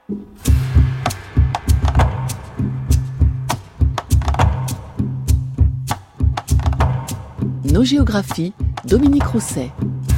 Nos géographies, Dominique Rousset.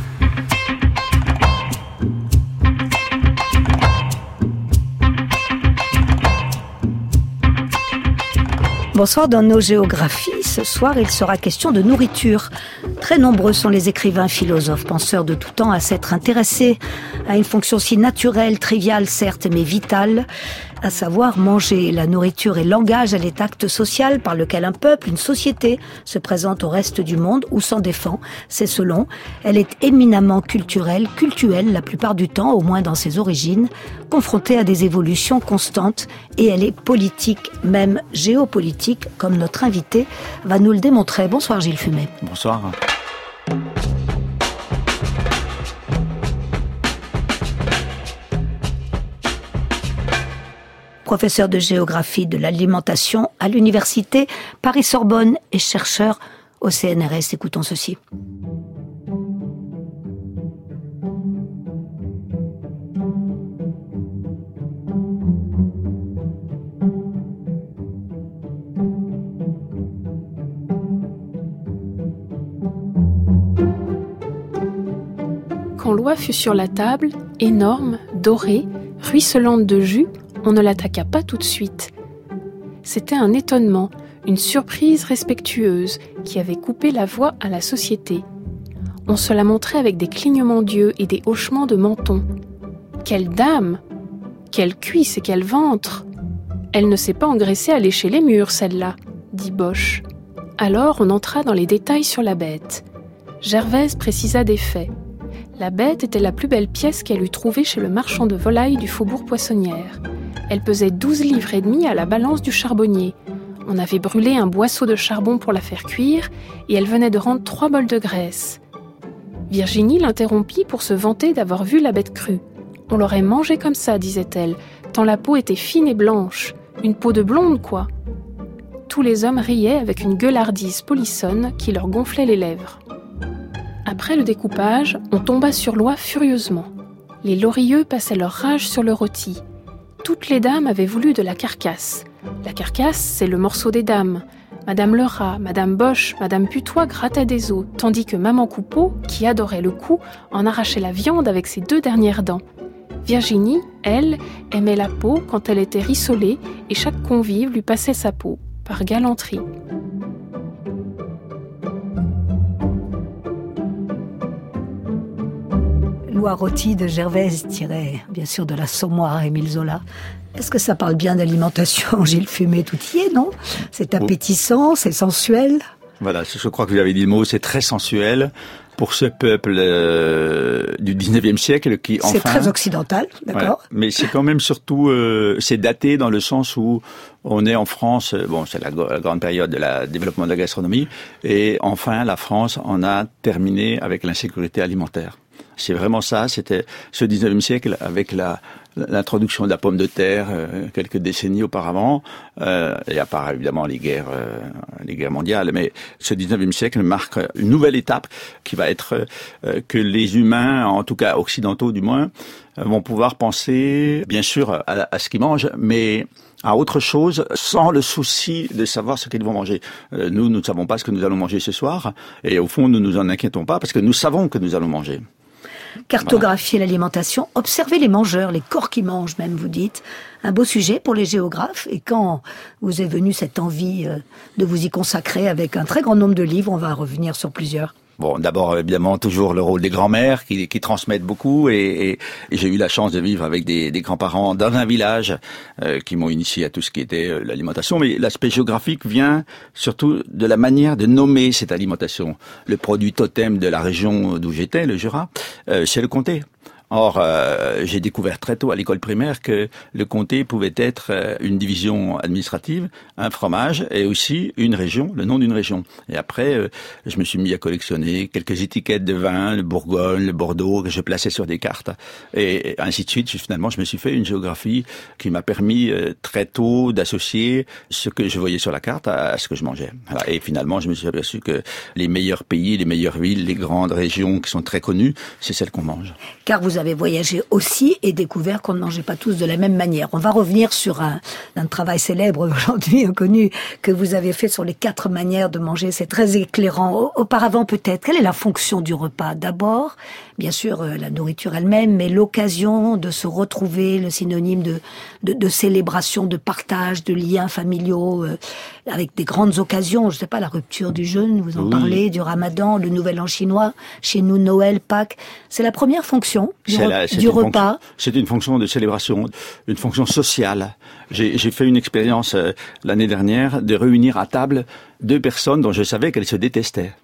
Bonsoir, dans nos géographies, ce soir il sera question de nourriture. Très nombreux sont les écrivains, philosophes, penseurs de tout temps à s'être intéressés à une fonction si naturelle, triviale certes, mais vitale, à savoir manger. La nourriture est langage, elle est acte social par lequel un peuple, une société se présente au reste du monde ou s'en défend. C'est selon. Elle est éminemment culturelle, cultuelle la plupart du temps, au moins dans ses origines, confrontée à des évolutions constantes, et elle est politique, même géopolitique, comme notre invité va nous le démontrer. Bonsoir Gilles Fumet. Bonsoir. Professeur de géographie de l'alimentation à l'université Paris-Sorbonne et chercheur au CNRS. Écoutons ceci. Quand l'oie fut sur la table, énorme, dorée, ruisselante de jus, on ne l'attaqua pas tout de suite. C'était un étonnement, une surprise respectueuse qui avait coupé la voie à la société. On se la montrait avec des clignements d'yeux et des hochements de menton. Quelle dame! Quelle cuisse et quel ventre! Elle ne s'est pas engraissée à lécher les murs, celle-là, dit Bosch. Alors on entra dans les détails sur la bête. Gervaise précisa des faits. La bête était la plus belle pièce qu'elle eût trouvée chez le marchand de volailles du faubourg Poissonnière. Elle pesait 12 livres et demi à la balance du charbonnier. On avait brûlé un boisseau de charbon pour la faire cuire et elle venait de rendre 3 bols de graisse. Virginie l'interrompit pour se vanter d'avoir vu la bête crue. On l'aurait mangée comme ça, disait-elle, tant la peau était fine et blanche. Une peau de blonde, quoi. Tous les hommes riaient avec une gueulardise polissonne qui leur gonflait les lèvres. Après le découpage, on tomba sur l'oie furieusement. Les lorilleux passaient leur rage sur le rôti. Toutes les dames avaient voulu de la carcasse. La carcasse, c'est le morceau des dames. Madame Lerat, Madame Bosch, Madame Putois grattaient des os, tandis que Maman Coupeau, qui adorait le cou, en arrachait la viande avec ses 2 dernières dents. Virginie, elle, aimait la peau quand elle était rissolée et chaque convive lui passait sa peau, par galanterie. L'oie rôtie de Gervaise tirée bien sûr de l'Assommoir Émile Zola. Est-ce que ça parle bien d'alimentation, Gilles Fumet? Tout y est, non? C'est appétissant, c'est sensuel. Voilà, je crois que vous avez dit le mot, c'est très sensuel pour ce peuple du 19e siècle qui enfin... C'est très occidental, d'accord. Ouais, mais c'est quand même surtout, c'est daté dans le sens où on est en France, bon, c'est la grande période de la développement de la gastronomie, et enfin la France en a terminé avec l'insécurité alimentaire. C'est vraiment ça, c'était ce 19e siècle avec l'introduction de la pomme de terre quelques décennies auparavant, et à part évidemment les guerres mondiales, mais ce 19e siècle marque une nouvelle étape qui va être que les humains, en tout cas occidentaux du moins, vont pouvoir penser bien sûr à ce qu'ils mangent, mais à autre chose, sans le souci de savoir ce qu'ils vont manger. Nous ne savons pas ce que nous allons manger ce soir, et au fond, nous nous en inquiétons pas, parce que nous savons que nous allons manger. Cartographier l'alimentation, observer les mangeurs, les corps qui mangent même, vous dites. Un beau sujet pour les géographes. Et quand vous est venue cette envie de vous y consacrer avec un très grand nombre de livres, on va revenir sur plusieurs. Bon, d'abord, évidemment, toujours le rôle des grands-mères qui transmettent beaucoup et j'ai eu la chance de vivre avec des grands-parents dans un village qui m'ont initié à tout ce qui était l'alimentation. Mais l'aspect géographique vient surtout de la manière de nommer cette alimentation. Le produit totem de la région d'où j'étais, le Jura, c'est le comté. Or, j'ai découvert très tôt à l'école primaire que le comté pouvait être une division administrative, un fromage et aussi une région, le nom d'une région. Et après, je me suis mis à collectionner quelques étiquettes de vin, le Bourgogne, le Bordeaux, que je plaçais sur des cartes. Et ainsi de suite, finalement, je me suis fait une géographie qui m'a permis très tôt d'associer ce que je voyais sur la carte à ce que je mangeais. Voilà. Et finalement, je me suis aperçu que les meilleurs pays, les meilleures villes, les grandes régions qui sont très connues, c'est celles qu'on mange. Car vous avez voyagé aussi et découvert qu'on ne mangeait pas tous de la même manière. On va revenir sur un travail célèbre aujourd'hui, connu, que vous avez fait sur les 4 manières de manger. C'est très éclairant. Auparavant, peut-être, quelle est la fonction du repas? D'abord, bien sûr, la nourriture elle-même, mais l'occasion de se retrouver, le synonyme de célébration, de partage, de liens familiaux, avec des grandes occasions. Je ne sais pas, la rupture du jeûne, vous en parlez, du Ramadan, le Nouvel An chinois, chez nous, Noël, Pâques. C'est la première fonction du repas. C'est une fonction de célébration, une fonction sociale. J'ai fait une expérience l'année dernière de réunir à table 2 personnes dont je savais qu'elles se détestaient.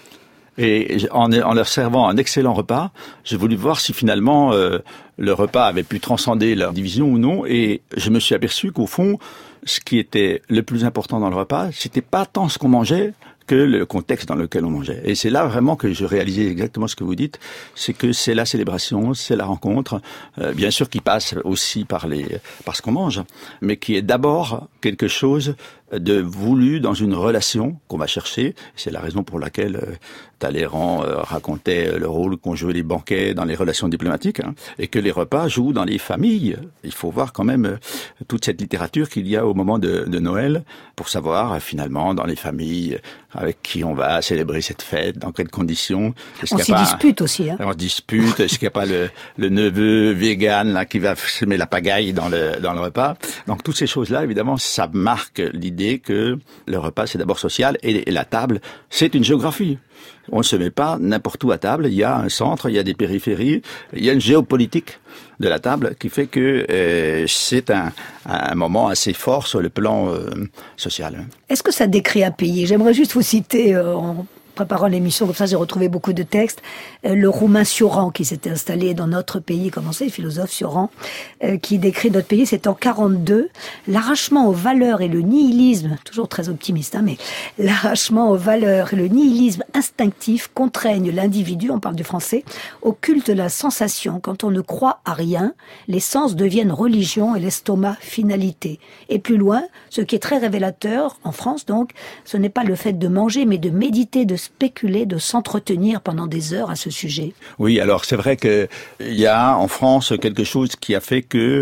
Et en leur servant un excellent repas, j'ai voulu voir si finalement le repas avait pu transcender leur division ou non. Et je me suis aperçu qu'au fond, ce qui était le plus important dans le repas, c'était pas tant ce qu'on mangeait que le contexte dans lequel on mangeait. Et c'est là vraiment que je réalisais exactement ce que vous dites, c'est que c'est la célébration, c'est la rencontre, bien sûr qui passe aussi par ce qu'on mange, mais qui est d'abord quelque chose de voulu dans une relation qu'on va chercher. C'est la raison pour laquelle Talleyrand racontait le rôle qu'ont joué les banquets dans les relations diplomatiques, et que les repas jouent dans les familles. Il faut voir quand même toute cette littérature qu'il y a au moment de Noël pour savoir finalement dans les familles avec qui on va célébrer cette fête, dans quelles conditions. On s'y dispute aussi. On se dispute. Est-ce qu'il n'y a pas le neveu vegan là qui va semer la pagaille dans le repas? Donc toutes ces choses-là, évidemment, ça marque l'idée que le repas c'est d'abord social et la table c'est une géographie. On ne se met pas n'importe où à table, il y a un centre, il y a des périphéries, il y a une géopolitique de la table qui fait que c'est un moment assez fort sur le plan social. Est-ce que ça décrit un pays? J'aimerais juste vous citer en préparant l'émission, comme ça j'ai retrouvé beaucoup de textes, le Roumain Cioran qui s'était installé dans notre pays, comment c'est, le philosophe Cioran, qui décrit notre pays, c'est en 42, l'arrachement aux valeurs et le nihilisme, toujours très optimiste, mais l'arrachement aux valeurs et le nihilisme instinctif contraignent l'individu, on parle du français, au culte de la sensation. Quand on ne croit à rien, les sens deviennent religion et l'estomac finalité. Et plus loin, ce qui est très révélateur, en France donc, ce n'est pas le fait de manger, mais de méditer, de spéculer, de s'entretenir pendant des heures à ce sujet. Oui, alors c'est vrai que il y a en France quelque chose qui a fait que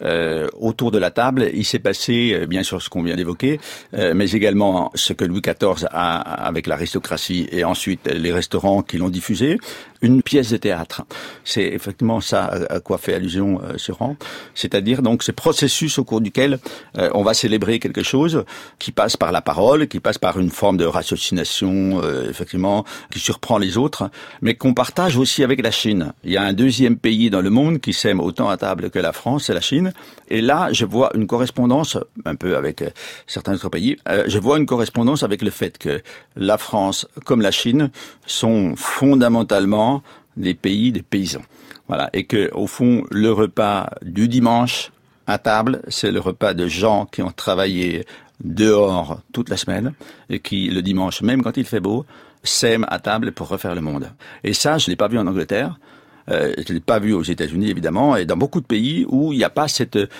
autour de la table, il s'est passé bien sûr ce qu'on vient d'évoquer, mais également ce que Louis XIV a avec l'aristocratie et ensuite les restaurants qui l'ont diffusé, une pièce de théâtre. C'est effectivement ça à quoi fait allusion Cioran, c'est-à-dire donc ce processus au cours duquel on va célébrer quelque chose qui passe par la parole, qui passe par une forme de ratiocination effectivement qui surprend les autres, mais qu'on partage aussi avec la Chine. Il y a un deuxième pays dans le monde qui s'aime autant à table que la France, c'est la Chine. Et là, je vois une correspondance, un peu avec certains autres pays, je vois une correspondance avec le fait que la France, comme la Chine, sont fondamentalement des pays des paysans. Voilà. Et que, au fond, le repas du dimanche à table, c'est le repas de gens qui ont travaillé dehors toute la semaine et qui, le dimanche, même quand il fait beau, s'aiment à table pour refaire le monde. Et ça, je l'ai pas vu en Angleterre. Je l'ai pas vu aux États-Unis évidemment, et dans beaucoup de pays où il n'y a pas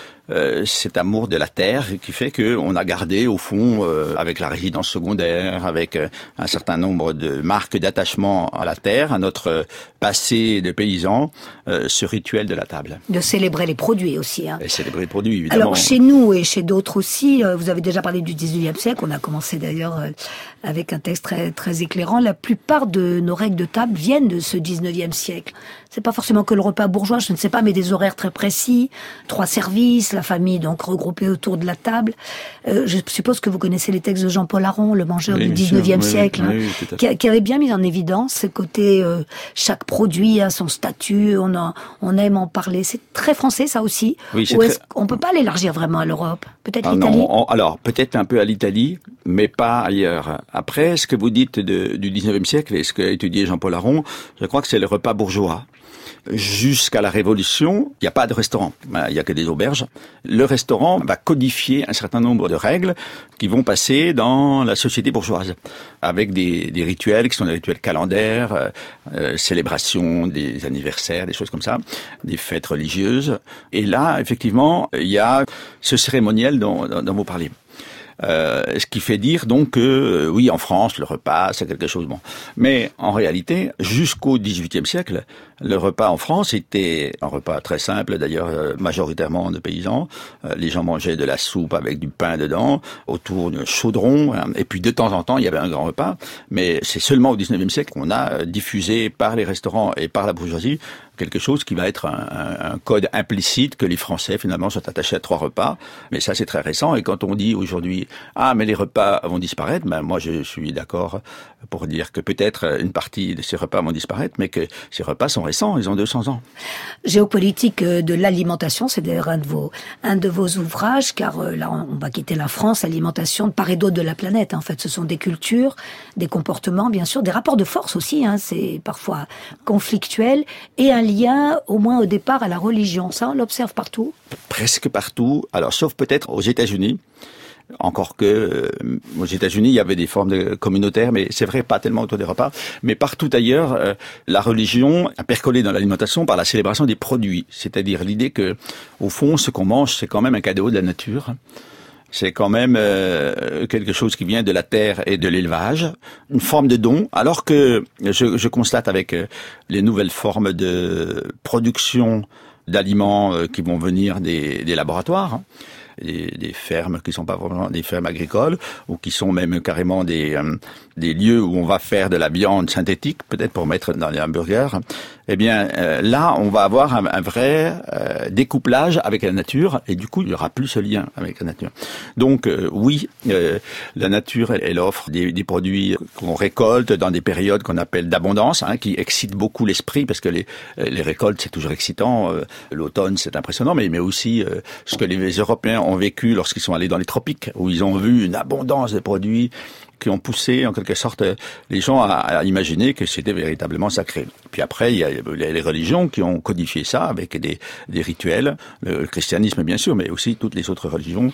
cet amour de la terre qui fait que on a gardé au fond avec la résidence secondaire, avec un certain nombre de marques d'attachement à la terre, à notre passé de paysans, ce rituel de la table. De célébrer les produits aussi. Et célébrer les produits évidemment. Alors chez nous et chez d'autres aussi, vous avez déjà parlé du 19e siècle, on a commencé d'ailleurs avec un texte très, très éclairant. La plupart de nos règles de table viennent de ce 19e siècle. C'est pas forcément que le repas bourgeois, je ne sais pas, mais des horaires très précis, 3 services, la famille donc regroupée autour de la table. Je suppose que vous connaissez les textes de Jean-Paul Aron, le mangeur du 19e siècle, qui avait bien mis en évidence ce côté chaque produit a son statut, on aime en parler. C'est très français ça aussi. Oui, ou est-ce qu'on peut pas l'élargir vraiment à l'Europe? Peut-être l'Italie? Alors peut-être un peu à l'Italie, mais pas ailleurs. Après, ce que vous dites du 19e siècle et ce qu'a étudié Jean-Paul Aron, je crois que c'est le repas bourgeois. Jusqu'à la Révolution, il n'y a pas de restaurant, il n'y a que des auberges. Le restaurant va codifier un certain nombre de règles qui vont passer dans la société bourgeoise, avec des rituels qui sont des rituels calendaires, célébration des anniversaires, des choses comme ça, des fêtes religieuses. Et là, effectivement, il y a ce cérémoniel dont vous parlez. Ce qui fait dire donc que oui, en France, le repas, c'est quelque chose bon. Mais en réalité, jusqu'au XVIIIe siècle, Le repas en France était un repas très simple, d'ailleurs majoritairement de paysans. Les gens mangeaient de la soupe avec du pain dedans, autour d'un chaudron, hein. Et puis de temps en temps, il y avait un grand repas. Mais c'est seulement au XIXe siècle qu'on a diffusé par les restaurants et par la bourgeoisie quelque chose qui va être un code implicite que les Français finalement sont attachés à 3 repas. Mais ça c'est très récent. Et quand on dit aujourd'hui mais les repas vont disparaître, moi je suis d'accord pour dire que peut-être une partie de ces repas vont disparaître, mais que ces repas sont récents, ils ont 200 ans. Géopolitique de l'alimentation, c'est d'ailleurs un de vos ouvrages, car là on va quitter la France, l'alimentation de part et d'autre de la planète. En fait, ce sont des cultures, des comportements, bien sûr, des rapports de force aussi, c'est parfois conflictuel, et un lien, au moins au départ, à la religion. Ça, on l'observe partout? Presque partout, alors sauf peut-être aux États-Unis. Encore que aux États-Unis, il y avait des formes communautaires, mais c'est vrai, pas tellement autour des repas. Mais partout ailleurs, la religion a percolé dans l'alimentation par la célébration des produits. C'est-à-dire l'idée que, au fond, ce qu'on mange, c'est quand même un cadeau de la nature. C'est quand même quelque chose qui vient de la terre et de l'élevage, une forme de don, alors que je constate avec les nouvelles formes de production d'aliments qui vont venir des laboratoires, des fermes qui sont pas vraiment des fermes agricoles, ou qui sont même carrément des lieux où on va faire de la viande synthétique, peut-être pour mettre dans les hamburgers. Eh bien, là, on va avoir un vrai découplage avec la nature, et du coup, il y aura plus ce lien avec la nature. Donc, oui, la nature, elle offre des produits qu'on récolte dans des périodes qu'on appelle d'abondance, qui excitent beaucoup l'esprit, parce que les récoltes, c'est toujours excitant. L'automne, c'est impressionnant, mais aussi ce que les Européens ont vécu lorsqu'ils sont allés dans les tropiques, où ils ont vu une abondance de produits qui ont poussé en quelque sorte les gens à imaginer que c'était véritablement sacré. Puis après, il y a les religions qui ont codifié ça avec des rituels, le christianisme bien sûr, mais aussi toutes les autres religions,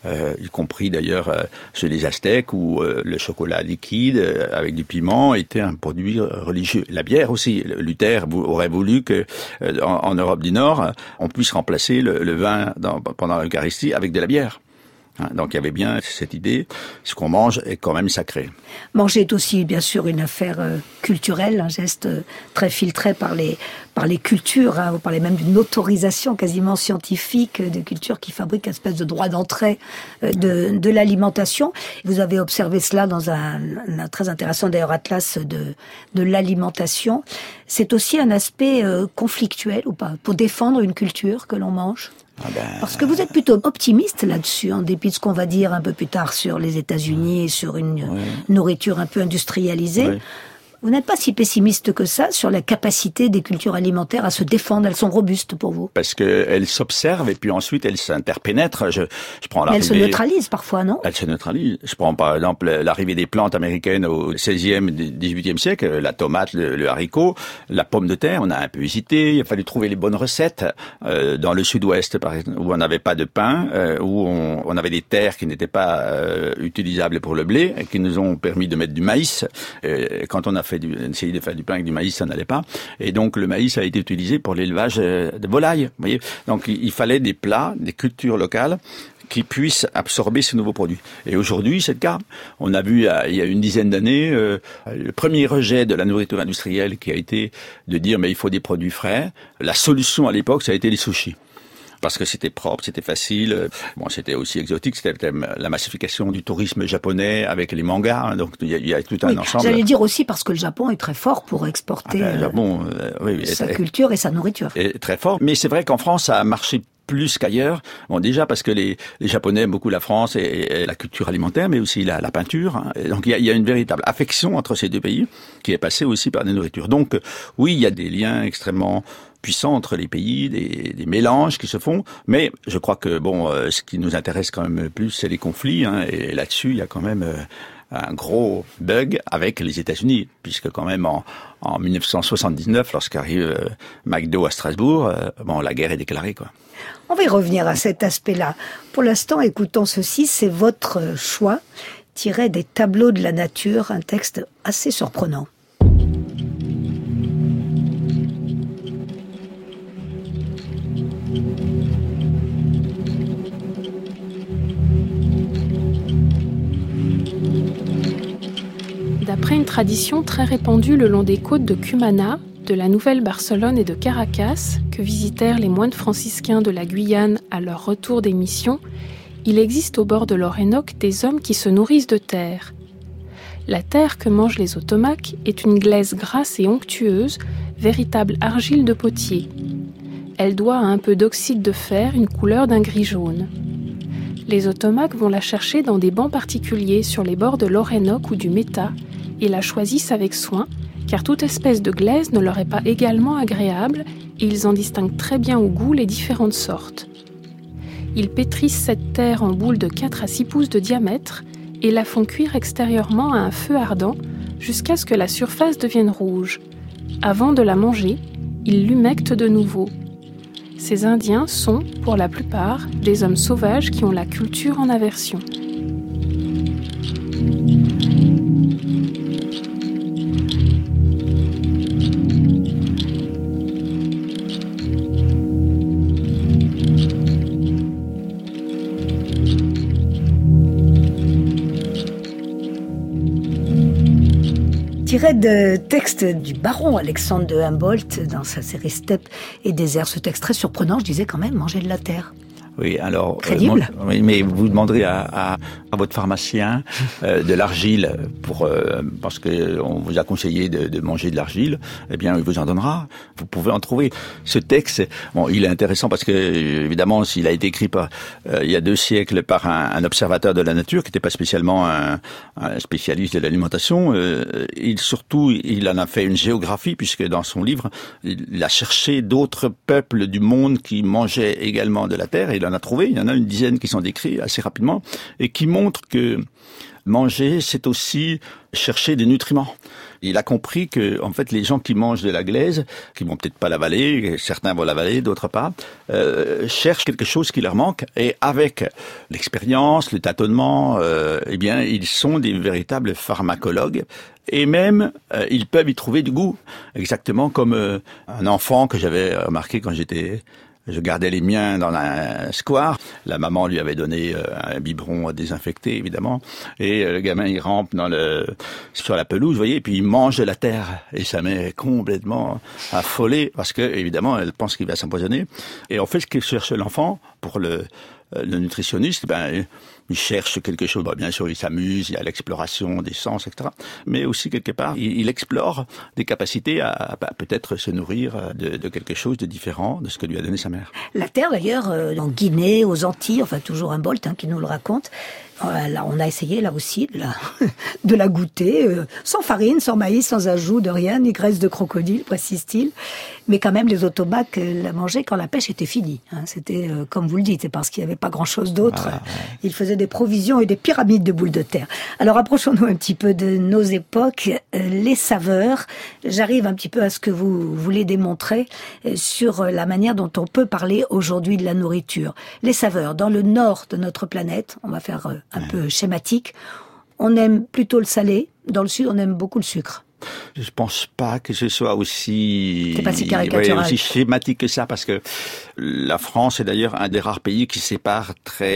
y compris d'ailleurs chez les Aztèques, où le chocolat liquide avec du piment était un produit religieux. La bière aussi. Luther aurait voulu que en Europe du Nord, on puisse remplacer le vin pendant l'Eucharistie avec de la bière. Donc il y avait bien cette idée, ce qu'on mange est quand même sacré. Manger est aussi bien sûr une affaire culturelle, un geste très filtré par les cultures. Vous parlez même d'une autorisation quasiment scientifique de cultures qui fabriquent une espèce de droit d'entrée de l'alimentation. Vous avez observé cela dans un très intéressant d'ailleurs atlas de l'alimentation. C'est aussi un aspect conflictuel ou pas, pour défendre une culture que l'on mange? Parce que vous êtes plutôt optimiste là-dessus, en dépit de ce qu'on va dire un peu plus tard sur les États-Unis et sur une nourriture un peu industrialisée. Oui. Vous n'êtes pas si pessimiste que ça sur la capacité des cultures alimentaires à se défendre. Elles sont robustes pour vous? Parce qu'elles s'observent et puis ensuite elles s'interpénètrent. Je prends l'arrivée... Mais elles se neutralisent parfois, non? Elles se neutralisent. Je prends par exemple l'arrivée des plantes américaines au 16e, 18e siècle, la tomate, le haricot, la pomme de terre. On a un peu hésité. Il a fallu trouver les bonnes recettes. Dans le sud-ouest, par exemple, où on n'avait pas de pain, où on avait des terres qui n'étaient pas utilisables pour le blé et qui nous ont permis de mettre du maïs. Quand on a essayer de faire du pain avec du maïs, ça n'allait pas. Et donc, le maïs a été utilisé pour l'élevage de volailles. Vous voyez, donc, il fallait des plats, des cultures locales qui puissent absorber ces nouveaux produits. Et aujourd'hui, c'est le cas. On a vu, il y a une dizaine d'années, le premier rejet de la nourriture industrielle qui a été de dire, mais il faut des produits frais. La solution à l'époque, ça a été les sushis. Parce que c'était propre, c'était facile. Bon, c'était aussi exotique. C'était la massification du tourisme japonais avec les mangas. Donc, il y a tout un ensemble. J'allais dire aussi parce que le Japon est très fort pour exporter sa culture et sa nourriture. Est très fort. Mais c'est vrai qu'en France, ça a marché plus qu'ailleurs. Bon, déjà parce que les Japonais aiment beaucoup la France et la culture alimentaire, mais aussi la peinture. Et donc, il y a une véritable affection entre ces deux pays qui est passée aussi par des nourritures. Donc, oui, il y a des liens extrêmement puissants entre les pays, des mélanges qui se font, mais je crois que ce qui nous intéresse quand même plus, c'est les conflits, et là-dessus, il y a quand même un gros bug avec les États-Unis, puisque quand même en 1979, lorsqu'arrive McDo à Strasbourg, la guerre est déclarée, quoi. On va y revenir à cet aspect-là. Pour l'instant, écoutons ceci, c'est votre choix, tiré des tableaux de la nature, un texte assez surprenant. D'après une tradition très répandue le long des côtes de Cumana, de la Nouvelle-Barcelone et de Caracas, que visitèrent les moines franciscains de la Guyane à leur retour des missions, il existe au bord de l'Orénoque des hommes qui se nourrissent de terre. La terre que mangent les Otomacs est une glaise grasse et onctueuse, véritable argile de potier. Elle doit à un peu d'oxyde de fer une couleur d'un gris jaune. Les Otomacs vont la chercher dans des bancs particuliers sur les bords de l'Orénoque ou du Meta et la choisissent avec soin, car toute espèce de glaise ne leur est pas également agréable et ils en distinguent très bien au goût les différentes sortes. Ils pétrissent cette terre en boules de 4 à 6 pouces de diamètre et la font cuire extérieurement à un feu ardent jusqu'à ce que la surface devienne rouge. Avant de la manger, ils l'humectent de nouveau. Ces Indiens sont, pour la plupart, des hommes sauvages qui ont la culture en aversion. Tiré de texte du baron Alexandre de Humboldt dans sa série Steppes et déserts. Ce texte très surprenant, je disais quand même, manger de la terre. Oui, alors... Crédible. Oui, mais vous demanderez à votre pharmacien de l'argile parce que on vous a conseillé de manger de l'argile. Eh bien, il vous en donnera. Vous pouvez en trouver. Ce texte, bon, il est intéressant parce que évidemment, s'il a été écrit il y a 2 siècles par un observateur de la nature qui n'était pas spécialement un spécialiste de l'alimentation. Il en a fait une géographie puisque dans son livre, il a cherché d'autres peuples du monde qui mangeaient également de la terre. Et il en a trouvé, il y en a une dizaine qui sont décrits assez rapidement et qui montrent que manger, c'est aussi chercher des nutriments. Il a compris que, en fait, les gens qui mangent de la glaise, qui vont peut-être pas l'avaler, certains vont l'avaler, d'autres pas, cherchent quelque chose qui leur manque et avec l'expérience, le tâtonnement, eh bien, ils sont des véritables pharmacologues. Et même, ils peuvent y trouver du goût. Exactement comme un enfant que j'avais remarqué quand je gardais les miens dans un square. La maman lui avait donné un biberon désinfecté, évidemment. Et le gamin, il rampe sur la pelouse, vous voyez, et puis il mange de la terre. Et ça m'est complètement affolé, parce que, évidemment, elle pense qu'il va s'empoisonner. Et en fait, ce que cherche l'enfant, pour le nutritionniste, il cherche quelque chose. Bien sûr, il s'amuse, il y a l'exploration des sens, etc. Mais aussi, quelque part, il explore des capacités à peut-être se nourrir de quelque chose de différent de ce que lui a donné sa mère. La terre, d'ailleurs, en Guinée, aux Antilles, enfin toujours Humboldt qui nous le raconte. Là, on a essayé, là aussi, de la goûter, sans farine, sans maïs, sans ajout de rien, ni graisse de crocodile, précise-t-il. Mais quand même, les Otomacs la mangeaient quand la pêche était finie. C'était, comme vous le dites, c'est parce qu'il n'y avait pas grand-chose d'autre. Ah, ouais. Ils faisaient des provisions et des pyramides de boules de terre. Alors, approchons-nous un petit peu de nos époques. Les saveurs, j'arrive un petit peu à ce que vous voulez démontrer sur la manière dont on peut parler aujourd'hui de la nourriture. Les saveurs, dans le nord de notre planète, on va faire un peu schématique, on aime plutôt le salé. Dans le sud, on aime beaucoup le sucre. Je pense pas que ce soit aussi... C'est pas si caricatural. Aussi schématique que ça, parce que la France est d'ailleurs un des rares pays qui sépare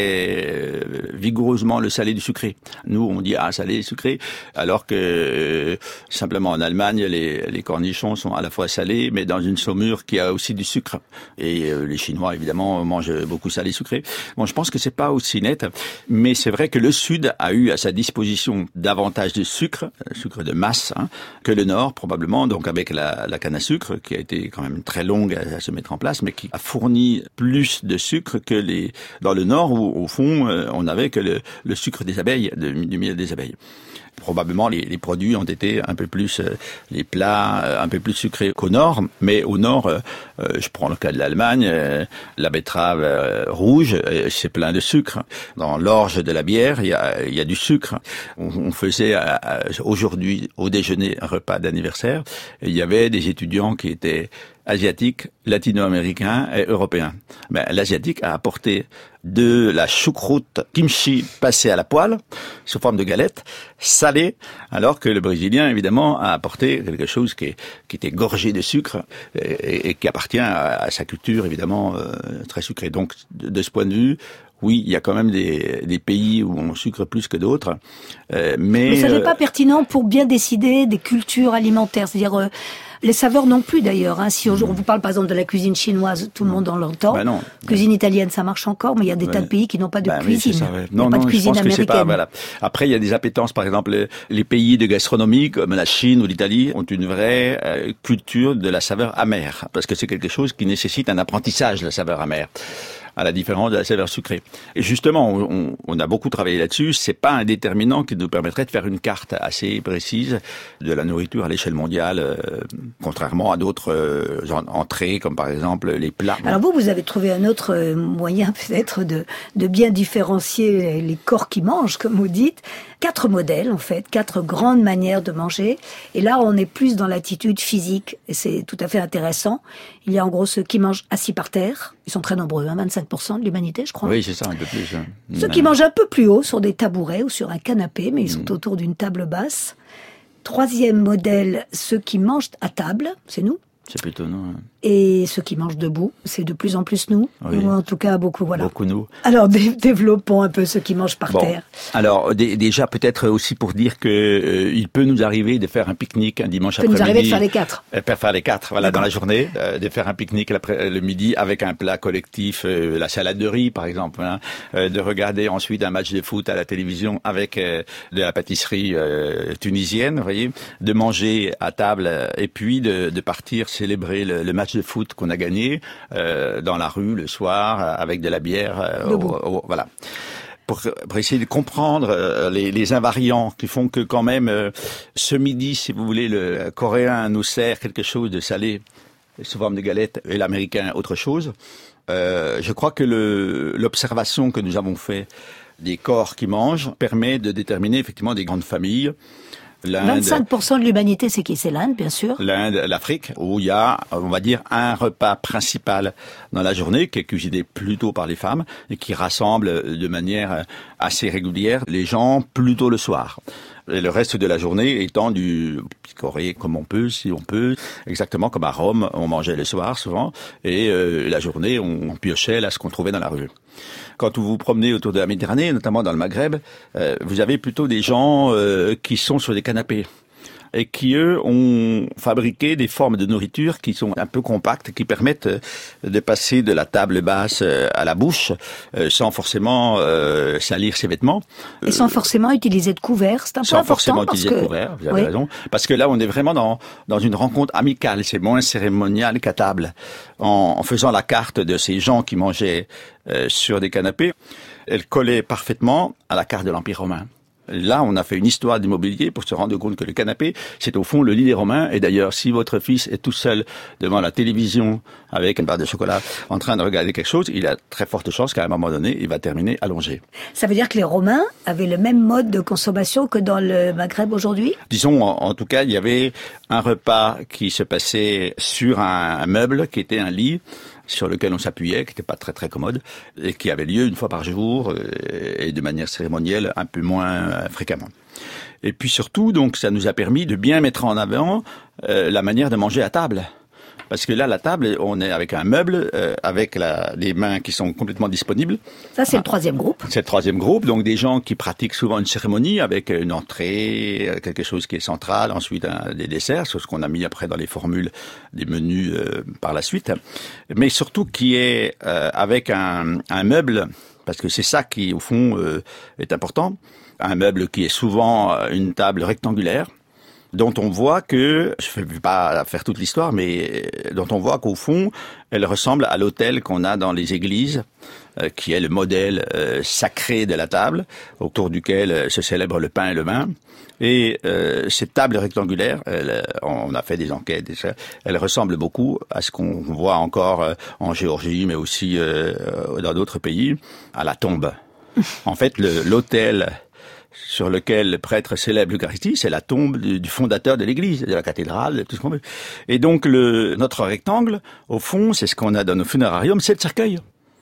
très vigoureusement le salé du sucré. Nous, on dit salé et sucré, alors que simplement en Allemagne, les cornichons sont à la fois salés, mais dans une saumure qui a aussi du sucre. Et les Chinois, évidemment, mangent beaucoup salé et sucré. Bon, je pense que c'est pas aussi net, mais c'est vrai que le Sud a eu à sa disposition davantage de sucre de masse, que le Nord, probablement, donc avec la canne à sucre, qui a été quand même très longue à se mettre en place, mais qui a fourni plus de sucre que dans le Nord, où, au fond, on n'avait que le sucre des abeilles, du miel des abeilles. Probablement, les produits ont été un peu plus, les plats un peu plus sucrés qu'au Nord. Mais au Nord, je prends le cas de l'Allemagne, la betterave rouge, c'est plein de sucre. Dans l'orge de la bière, il y a du sucre. On faisait aujourd'hui au déjeuner un repas d'anniversaire. Et il y avait des étudiants qui étaient asiatiques, latino-américains et européens. L'asiatique a apporté de la choucroute kimchi passée à la poêle, sous forme de galette, salée, alors que le Brésilien, évidemment, a apporté quelque chose qui était gorgé de sucre et qui appartient à sa culture, évidemment, très sucrée. Donc, de ce point de vue, Oui, il y a quand même des pays où on sucre plus que d'autres, mais ça n'est pas pertinent pour bien décider des cultures alimentaires, c'est-à-dire les saveurs non plus d'ailleurs. Si on vous parle par exemple de la cuisine chinoise, tout le monde en l'entend. Ben non. Cuisine italienne, ça marche encore, mais il y a des tas de pays qui n'ont pas de cuisine. Oui, il n'y a pas de cuisine américaine. Voilà. Après, il y a des appétences, par exemple, les pays de gastronomie comme la Chine ou l'Italie ont une vraie culture de la saveur amère, parce que c'est quelque chose qui nécessite un apprentissage de la saveur amère, à la différence de la saveur sucrée. Et justement, on a beaucoup travaillé là-dessus. C'est pas un déterminant qui nous permettrait de faire une carte assez précise de la nourriture à l'échelle mondiale, contrairement à d'autres entrées, comme par exemple les plats. Alors vous avez trouvé un autre moyen peut-être de bien différencier les corps qui mangent, comme vous dites. 4 modèles, en fait, 4 grandes manières de manger. Et là, on est plus dans l'attitude physique. Et c'est tout à fait intéressant. Il y a en gros ceux qui mangent assis par terre. Ils sont très nombreux, 25% de l'humanité, je crois. Oui, c'est ça, un peu plus. Ceux qui mangent un peu plus haut, sur des tabourets ou sur un canapé, mais ils sont autour d'une table basse. 3e modèle, ceux qui mangent à table, c'est nous. C'est plutôt nous. Hein. Et ceux qui mangent debout, c'est de plus en plus nous. Oui. Ou en tout cas, beaucoup, voilà. Beaucoup nous. Alors, développons un peu ceux qui mangent par terre. Alors, déjà, peut-être aussi pour dire que il peut nous arriver de faire un pique-nique un dimanche après-midi. Il peut nous arriver de faire les 4. Faire les 4, voilà, dans la journée. De faire un pique-nique le midi avec un plat collectif, la salade de riz, par exemple. Hein, de regarder ensuite un match de foot à la télévision avec de la pâtisserie tunisienne, vous voyez. De manger à table et puis de partir célébrer le match de foot qu'on a gagné dans la rue le soir avec de la bière. Voilà. Pour essayer de comprendre les invariants qui font que quand même ce midi, si vous voulez, le Coréen nous sert quelque chose de salé sous forme de galette et l'Américain autre chose. Je crois que l'observation que nous avons fait des corps qui mangent permet de déterminer effectivement des grandes familles. 25% de l'humanité, c'est qui? C'est l'Inde, bien sûr. L'Inde, l'Afrique, où il y a, on va dire, un repas principal dans la journée, qui est cuisiné plutôt par les femmes, et qui rassemble de manière assez régulière les gens plutôt le soir. Et le reste de la journée étant du picoré comme on peut, si on peut, exactement comme à Rome, on mangeait le soir souvent, et la journée, on piochait là ce qu'on trouvait dans la rue. Quand vous vous promenez autour de la Méditerranée, notamment dans le Maghreb, vous avez plutôt des gens qui sont sur des canapés et qui, eux, ont fabriqué des formes de nourriture qui sont un peu compactes, qui permettent de passer de la table basse à la bouche sans forcément salir ses vêtements. Et sans forcément utiliser de couvert, c'est un peu important. Sans forcément utiliser de couvert, vous avez raison. Parce que là, on est vraiment dans une rencontre amicale, c'est moins cérémonial qu'à table. En faisant la carte de ces gens qui mangeaient sur des canapés, elle collait parfaitement à la carte de l'Empire romain. Là, on a fait une histoire d'immobilier pour se rendre compte que le canapé, c'est au fond le lit des Romains. Et d'ailleurs, si votre fils est tout seul devant la télévision avec une barre de chocolat en train de regarder quelque chose, il a très forte chance qu'à un moment donné, il va terminer allongé. Ça veut dire que les Romains avaient le même mode de consommation que dans le Maghreb aujourd'hui? Disons, en tout cas, il y avait un repas qui se passait sur un meuble qui était un lit, sur lequel on s'appuyait, qui n'était pas très très commode, et qui avait lieu une fois par jour, et de manière cérémonielle un peu moins fréquemment. Et puis surtout, donc, ça nous a permis de bien mettre en avant la manière de manger à table. Parce que là, la table, on est avec un meuble, avec les mains qui sont complètement disponibles. Ça, c'est le 3e groupe. C'est le 3e groupe, donc des gens qui pratiquent souvent une cérémonie avec une entrée, quelque chose qui est central, ensuite des desserts, c'est ce qu'on a mis après dans les formules des menus par la suite. Mais surtout qui est avec un meuble, parce que c'est ça qui, au fond, est important, un meuble qui est souvent une table rectangulaire, dont on voit que, je ne vais pas faire toute l'histoire, mais dont on voit qu'au fond, elle ressemble à l'autel qu'on a dans les églises, qui est le modèle sacré de la table, autour duquel se célèbre le pain et le vin. Et cette table rectangulaire, on a fait des enquêtes, elle ressemble beaucoup à ce qu'on voit encore en Géorgie, mais aussi dans d'autres pays, à la tombe. En fait, l'autel sur lequel le prêtre célèbre l'Eucharistie, c'est la tombe du fondateur de l'église, de la cathédrale, de tout ce qu'on veut. Et donc, notre rectangle, au fond, c'est ce qu'on a dans nos funérariums, c'est le cercueil.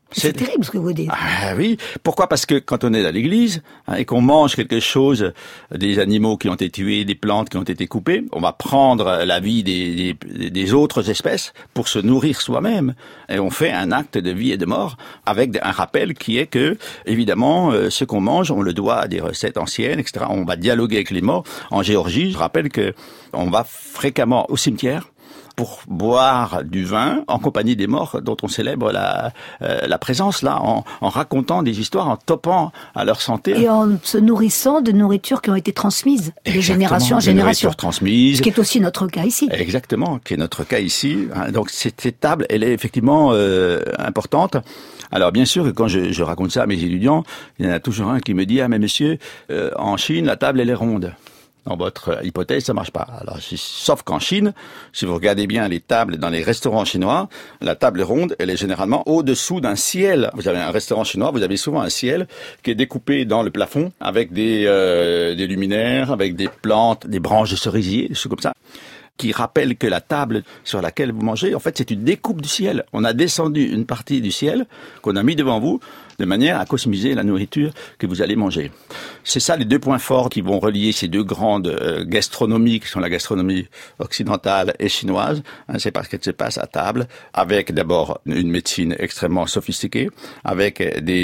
C'est terrible ce que vous dites. Ah oui. Pourquoi? Parce que quand on est à l'église et qu'on mange quelque chose, des animaux qui ont été tués, des plantes qui ont été coupées, on va prendre la vie des autres espèces pour se nourrir soi-même. Et on fait un acte de vie et de mort avec un rappel qui est que, évidemment, ce qu'on mange, on le doit à des recettes anciennes, etc. On va dialoguer avec les morts. En Géorgie, je rappelle que on va fréquemment au cimetière pour boire du vin en compagnie des morts dont on célèbre la présence là, en racontant des histoires, en topant à leur santé. Et en se nourrissant de nourritures qui ont été transmises de génération en génération. Transmises. Ce qui est aussi notre cas ici. Exactement, qui est notre cas ici. Donc cette table, elle est effectivement importante. Alors bien sûr que quand je raconte ça à mes étudiants, il y en a toujours un qui me dit « Ah mais monsieur, en Chine, la table elle est ronde ». Dans votre hypothèse, ça marche pas. Alors, sauf qu'en Chine, si vous regardez bien les tables dans les restaurants chinois, la table ronde, elle est généralement au-dessous d'un ciel. Vous avez un restaurant chinois, vous avez souvent un ciel qui est découpé dans le plafond avec des luminaires, avec des plantes, des branches de cerisier, des choses comme ça, qui rappellent que la table sur laquelle vous mangez, en fait, c'est une découpe du ciel. On a descendu une partie du ciel qu'on a mis devant vous de manière à cosmiser la nourriture que vous allez manger. C'est ça les deux points forts qui vont relier ces deux grandes gastronomies qui sont la gastronomie occidentale et chinoise. C'est parce qu'elle se passe à table avec d'abord une médecine extrêmement sophistiquée, avec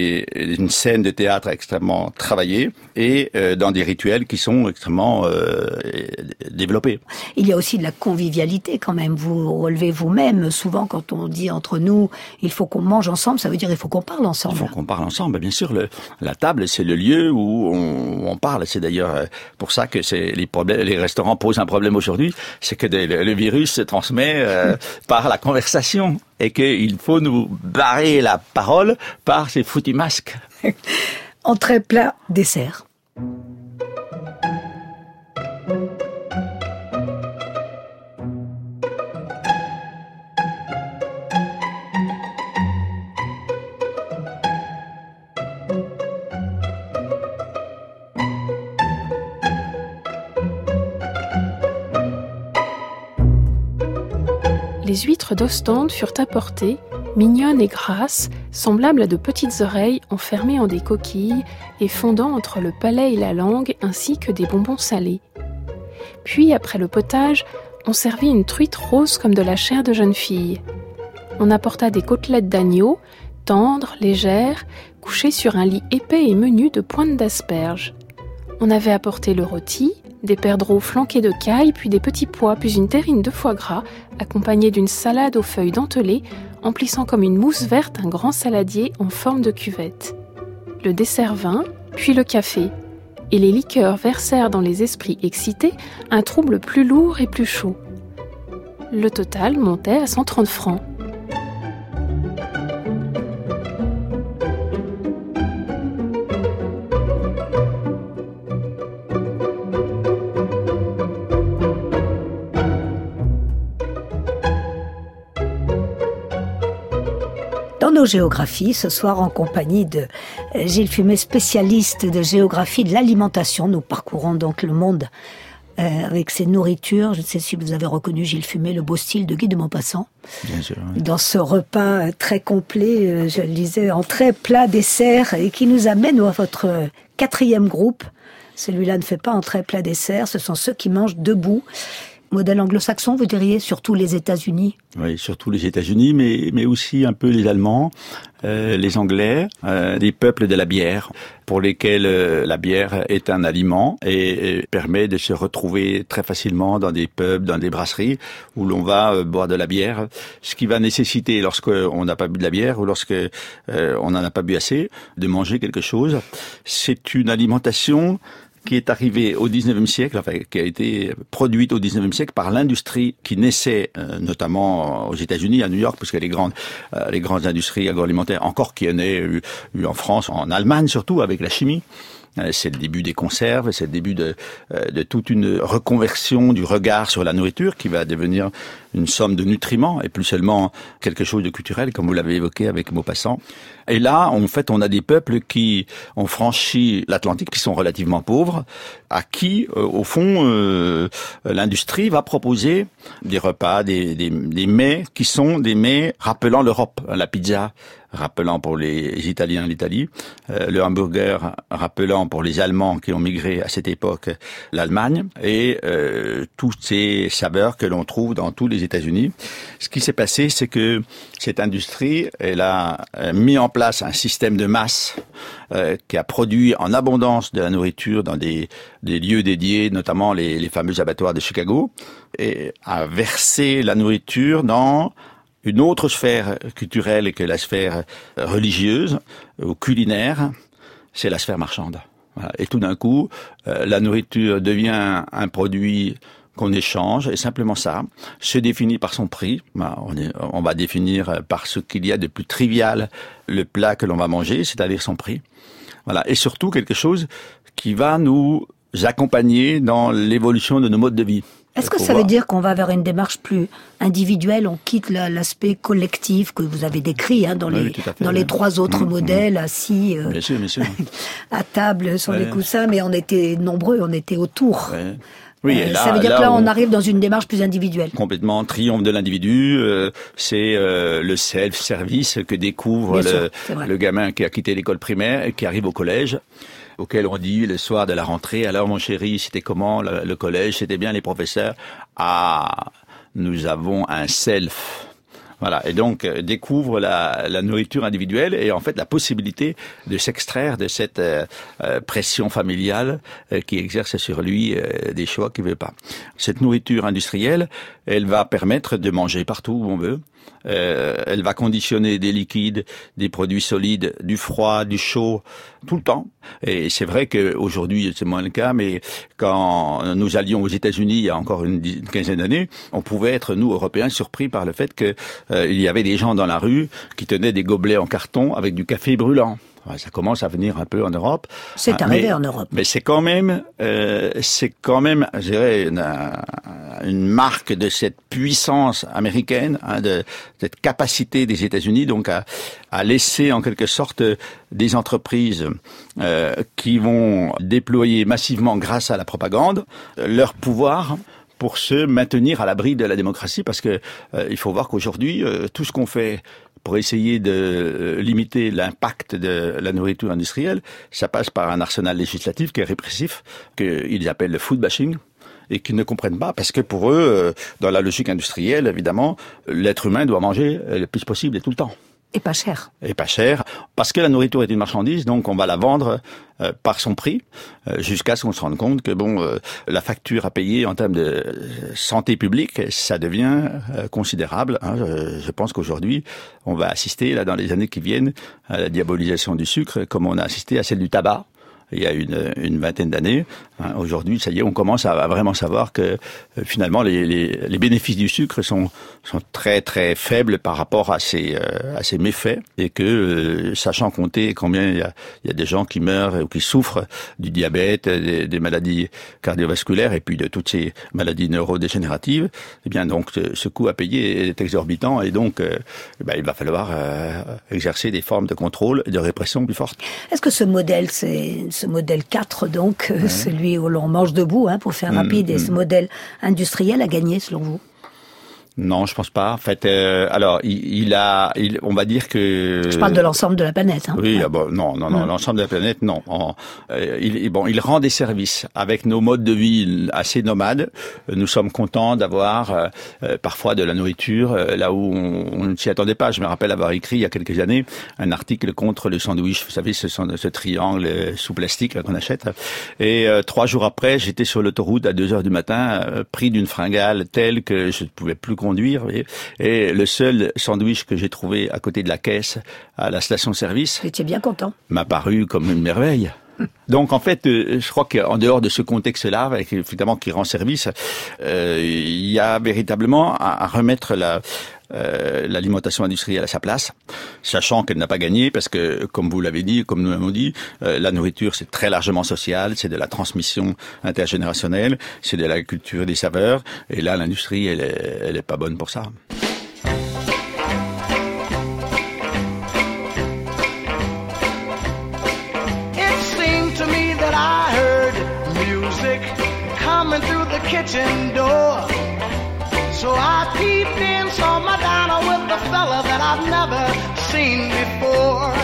une scène de théâtre extrêmement travaillée et dans des rituels qui sont extrêmement développés. Il y a aussi de la convivialité quand même. Vous relevez vous-même, souvent quand on dit entre nous, il faut qu'on mange ensemble, ça veut dire il faut qu'on parle ensemble. On parle ensemble. Bien sûr, la table, c'est le lieu où on parle. C'est d'ailleurs pour ça que les restaurants posent un problème aujourd'hui, c'est que le virus se transmet par la conversation et qu'il faut nous barrer la parole par ces foutus masques. Entrée, plat, dessert. Les huîtres d'Ostende furent apportées, mignonnes et grasses, semblables à de petites oreilles enfermées en des coquilles et fondant entre le palais et la langue, ainsi que des bonbons salés. Puis, après le potage, on servit une truite rose comme de la chair de jeune fille. On apporta des côtelettes d'agneau, tendres, légères, couchées sur un lit épais et menu de pointes d'asperges. On avait apporté le rôti, des perdreaux flanqués de caille, puis des petits pois, puis une terrine de foie gras, accompagnée d'une salade aux feuilles dentelées, emplissant comme une mousse verte un grand saladier en forme de cuvette. Le dessert vint, puis le café, et les liqueurs versèrent dans les esprits excités un trouble plus lourd et plus chaud. Le total montait à 130 francs. Dans nos géographies, ce soir en compagnie de Gilles Fumet, spécialiste de géographie de l'alimentation. Nous parcourons donc le monde avec ses nourritures. Je ne sais si vous avez reconnu Gilles Fumet, le beau style de Guy de Maupassant. Bien sûr. Oui. Dans ce repas très complet, je le disais, entrée, plat, dessert, et qui nous amène à votre quatrième groupe. Celui-là ne fait pas entrée, plat, dessert, ce sont ceux qui mangent debout. Modèle anglo-saxon, vous diriez, surtout les États-Unis? Oui, surtout les États-Unis, mais aussi un peu les Allemands, les Anglais, des peuples de la bière, pour lesquels la bière est un aliment et permet de se retrouver très facilement dans des pubs, dans des brasseries où l'on va boire de la bière, ce qui va nécessiter, lorsqu'on n'a pas bu de la bière ou lorsque on n'en a pas bu assez, de manger quelque chose. C'est une alimentation qui est arrivée au 19e siècle, enfin, qui a été produite au 19e siècle par l'industrie qui naissait notamment aux États-Unis, à New York, parce que les grandes industries agroalimentaires, encore qui en aient eu en France, en Allemagne surtout, avec la chimie. C'est le début des conserves, c'est le début de toute une reconversion du regard sur la nourriture qui va devenir une somme de nutriments et plus seulement quelque chose de culturel, comme vous l'avez évoqué avec Maupassant. Et là, en fait, on a des peuples qui ont franchi l'Atlantique, qui sont relativement pauvres, à qui, au fond, l'industrie va proposer des repas, des mets qui sont des mets rappelant l'Europe. La pizza, rappelant pour les Italiens l'Italie, le hamburger rappelant pour les Allemands qui ont migré à cette époque l'Allemagne, et toutes ces saveurs que l'on trouve dans tous les États-Unis. Ce qui s'est passé, c'est que cette industrie, elle a mis en place un système de masse qui a produit en abondance de la nourriture dans des lieux dédiés, notamment les fameux abattoirs de Chicago, et a versé la nourriture dans une autre sphère culturelle que la sphère religieuse ou culinaire, c'est la sphère marchande. Voilà. Et tout d'un coup, la nourriture devient un produit qu'on échange, et simplement ça, se définit par son prix. On va définir par ce qu'il y a de plus trivial le plat que l'on va manger, c'est-à-dire son prix. Voilà. Et surtout quelque chose qui va nous accompagner dans l'évolution de nos modes de vie. Est-ce que ça veut dire qu'on va vers une démarche plus individuelle, on quitte l'aspect collectif que vous avez décrit dans les trois autres modèles assis bien sûr. à table sur les coussins, mais on était nombreux, on était autour. Ouais. Oui, ça veut dire que là, on arrive dans une démarche plus individuelle. Complètement, triomphe de l'individu, c'est le self-service que découvre le gamin qui a quitté l'école primaire et qui arrive au collège, auquel on dit le soir de la rentrée, alors mon chéri, c'était comment le collège, c'était bien les professeurs? Ah, nous avons un self. Voilà, et donc découvre la nourriture individuelle et en fait la possibilité de s'extraire de cette pression familiale qui exerce sur lui des choix qu'il veut pas. Cette nourriture industrielle, elle va permettre de manger partout où on veut. Elle va conditionner des liquides, des produits solides, du froid, du chaud, tout le temps. Et c'est vrai qu'aujourd'hui, c'est moins le cas, mais quand nous allions aux États-Unis il y a encore une quinzaine d'années, on pouvait être, nous, Européens, surpris par le fait que il y avait des gens dans la rue qui tenaient des gobelets en carton avec du café brûlant. Ça commence à venir un peu en Europe. C'est arrivé en Europe. Mais c'est quand même, je dirais, une marque de cette puissance américaine, de cette capacité des États-Unis, donc à laisser en quelque sorte des entreprises qui vont déployer massivement grâce à la propagande leur pouvoir pour se maintenir à l'abri de la démocratie, parce que il faut voir qu'aujourd'hui tout ce qu'on fait pour essayer de limiter l'impact de la nourriture industrielle, ça passe par un arsenal législatif qui est répressif, qu'ils appellent le food bashing, et qu'ils ne comprennent pas, parce que pour eux, dans la logique industrielle, évidemment, l'être humain doit manger le plus possible et tout le temps. Et pas cher. Et pas cher, parce que la nourriture est une marchandise, donc on va la vendre par son prix, jusqu'à ce qu'on se rende compte que la facture à payer en termes de santé publique, ça devient considérable. Je pense qu'aujourd'hui, on va assister, là, dans les années qui viennent, à la diabolisation du sucre, comme on a assisté à celle du tabac il y a une vingtaine d'années. Aujourd'hui, ça y est, on commence à vraiment savoir que finalement les bénéfices du sucre sont très très faibles par rapport à ses méfaits, et que sachant compter combien il y a des gens qui meurent ou qui souffrent du diabète, des maladies cardiovasculaires et puis de toutes ces maladies neurodégénératives, eh bien donc ce coût à payer est exorbitant, et donc il va falloir exercer des formes de contrôle et de répression plus fortes. Est-ce que ce modèle, c'est ce modèle 4, donc, celui où l'on mange debout, pour faire rapide, et ce modèle industriel a gagné, selon vous? Non, je pense pas. En fait, alors, on va dire que... Je parle de l'ensemble de la planète. Oui, non, l'ensemble de la planète, non. Il rend des services avec nos modes de vie assez nomades. Nous sommes contents d'avoir parfois de la nourriture là où on ne s'y attendait pas. Je me rappelle avoir écrit il y a quelques années un article contre le sandwich. Vous savez, ce triangle sous plastique là, qu'on achète. Et 3 jours après, j'étais sur l'autoroute à 2h du matin, pris d'une fringale telle que je ne pouvais plus conduire, et le seul sandwich que j'ai trouvé à côté de la caisse à la station-service, vous étiez bien content, m'a paru comme une merveille. Donc en fait, je crois qu'en dehors de ce contexte-là, évidemment qui rend service, il y a véritablement à remettre l'alimentation industrielle à sa place, sachant qu'elle n'a pas gagné, parce que, comme vous l'avez dit, comme nous l'avons dit, la nourriture, c'est très largement social, c'est de la transmission intergénérationnelle, c'est de la culture des saveurs, et là, l'industrie, elle est pas bonne pour ça. Coming through the kitchen door, so I peeped in, saw Madonna with a fella that I've never seen before.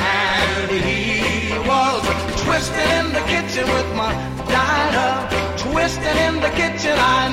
And he was twisting in the kitchen with my Dinah. Twisting in the kitchen, I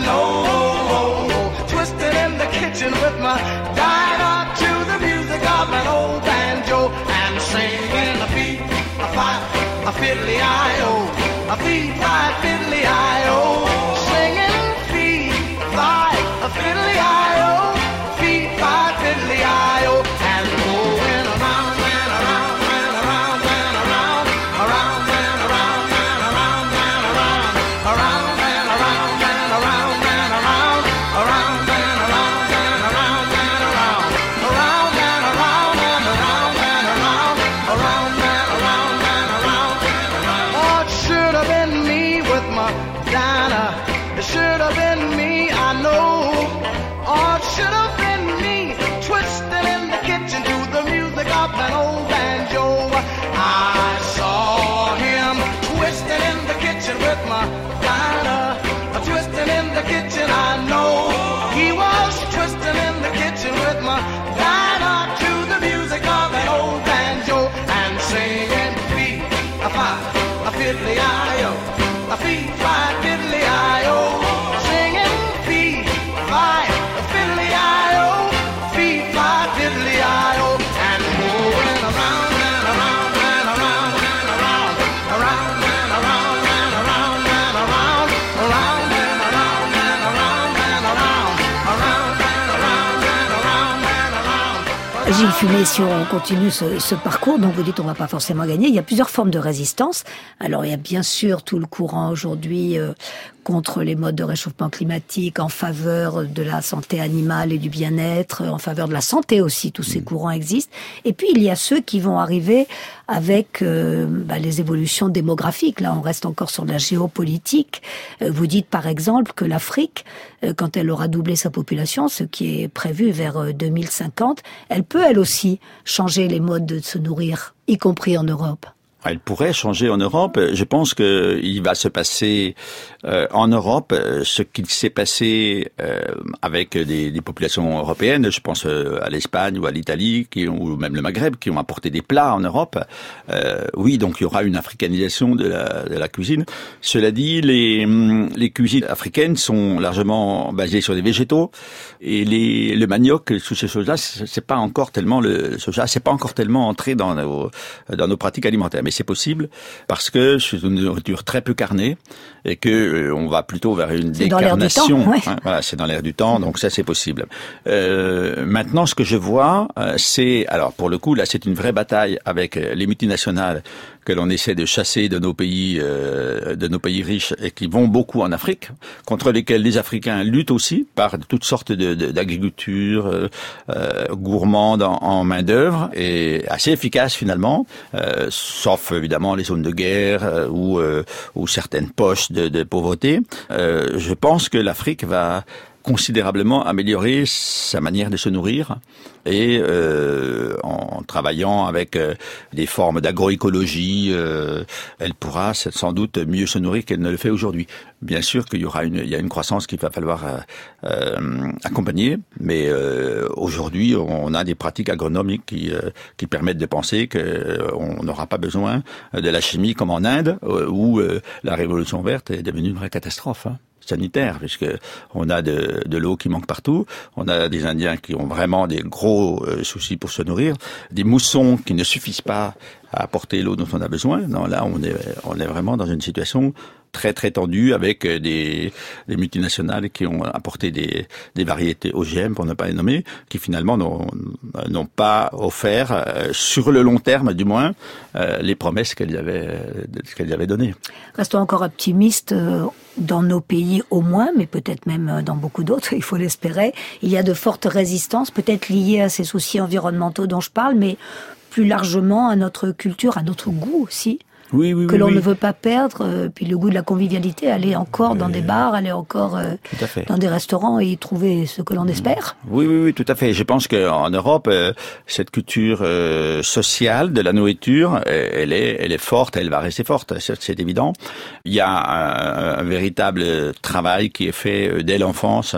know. Twisting in the kitchen with my Dinah to the music of an old banjo and singing a beat, a five, a fiddly-I-O, a beat, five, fiddly-I-O, singing beat, five, a fiddly-I-O, beat, five, fiddly-I-O, and going around and around and around and around, around and around and around and around, around and around and around and around, around and around and around and around, around and around and around and around, around and around and around and around. Oh, it should have been me with my Dinah. It should have been me, I know. Oh, it should have been me twisting in the kitchen to the music of an old banjo. I saw him twisting in the kitchen with my Dinah. Twisting in the kitchen, I know. He was twisting in the kitchen with my Dinah to the music of an old banjo and singing beat, a five, a fiddly-I-O, a beat, five, fiddly-I-O, singing beat, five, a fiddly-I-O, beat, five, fiddly-I-O, and moving around and around and around and around, around and around and around and around, around and around and around and around, around and around and around and around. Gilles Fumet, si on continue ce parcours, donc vous dites on va pas forcément gagner, il y a plusieurs formes de résistance. Alors il y a bien sûr tout le courant aujourd'hui contre les modes de réchauffement climatique, en faveur de la santé animale et du bien-être, en faveur de la santé aussi, tous ces courants existent. Et puis il y a ceux qui vont arriver avec les évolutions démographiques. Là on reste encore sur la géopolitique. Vous dites par exemple que l'Afrique, quand elle aura doublé sa population, ce qui est prévu vers 2050, elle peut elle aussi changer les modes de se nourrir, y compris en Europe. Elle pourrait changer en Europe. Je pense que il va se passer en Europe ce qu'il s'est passé avec des populations européennes. Je pense à l'Espagne ou à l'Italie, ou même le Maghreb, qui ont apporté des plats en Europe. Oui, donc il y aura une africanisation de la cuisine. Cela dit, les cuisines africaines sont largement basées sur des végétaux et le manioc, toutes ces choses-là, c'est pas encore tellement le soja, c'est pas encore tellement entré dans nos pratiques alimentaires. Mais c'est possible parce que c'est une nourriture très peu carnée et que on va plutôt vers une décarnation. Ouais. Hein, voilà, c'est dans l'air du temps, donc ça c'est possible. Maintenant, ce que je vois, c'est, alors pour le coup, là, c'est une vraie bataille avec les multinationales que l'on essaie de chasser de nos pays riches et qui vont beaucoup en Afrique, contre lesquels les Africains luttent aussi par toutes sortes d'agriculture gourmande en main d'œuvre et assez efficace finalement, sauf évidemment les zones de guerre ou certaines poches de pauvreté. Je pense que l'Afrique va considérablement améliorer sa manière de se nourrir et en travaillant avec des formes d'agroécologie, elle pourra sans doute mieux se nourrir qu'elle ne le fait aujourd'hui. Bien sûr qu'il y a une croissance qu'il va falloir accompagner, mais aujourd'hui on a des pratiques agronomiques qui permettent de penser qu'on n'aura pas besoin de la chimie comme en Inde où la révolution verte est devenue une vraie catastrophe sanitaire, puisque on a de l'eau qui manque partout, on a des Indiens qui ont vraiment des gros soucis pour se nourrir, des moussons qui ne suffisent pas à apporter l'eau dont on a besoin. Non, là on est vraiment dans une situation très très tendue avec des multinationales qui ont apporté des variétés OGM, pour ne pas les nommer, qui finalement n'ont pas offert, sur le long terme du moins, les promesses qu'elles avaient données. Restons encore optimistes dans nos pays au moins, mais peut-être même dans beaucoup d'autres, il faut l'espérer. Il y a de fortes résistances, peut-être liées à ces soucis environnementaux dont je parle, mais plus largement à notre culture, à notre goût aussi. Oui, que l'on ne veut pas perdre, puis le goût de la convivialité, aller encore dans des bars, aller encore dans des restaurants et y trouver ce que l'on espère. Oui, tout à fait. Je pense qu'en Europe, cette culture sociale de la nourriture, elle est forte, elle va rester forte, c'est évident. Il y a un véritable travail qui est fait dès l'enfance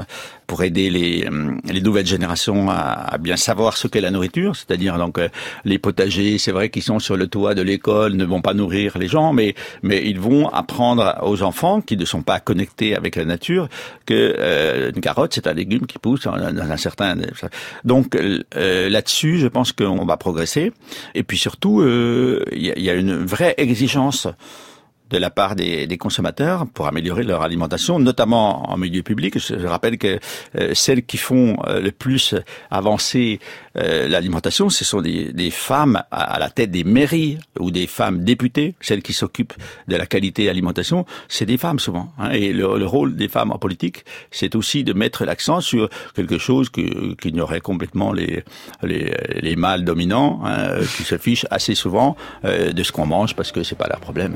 pour aider les nouvelles générations à bien savoir ce qu'est la nourriture, c'est-à-dire donc les potagers, c'est vrai qu'ils sont sur le toit de l'école, ne vont pas nourrir les gens, mais ils vont apprendre aux enfants qui ne sont pas connectés avec la nature que une carotte, c'est un légume qui pousse dans un certain... Donc là-dessus, je pense qu'on va progresser. Et puis surtout, il y a une vraie exigence de la part des consommateurs pour améliorer leur alimentation, notamment en milieu public. Je rappelle que celles qui font le plus avancer l'alimentation, ce sont des femmes à la tête des mairies ou des femmes députées, celles qui s'occupent de la qualité alimentation, c'est des femmes souvent. Et le rôle des femmes en politique, c'est aussi de mettre l'accent sur quelque chose qu'ignoraient complètement les mâles dominants, qui se fichent assez souvent de ce qu'on mange parce que c'est pas leur problème.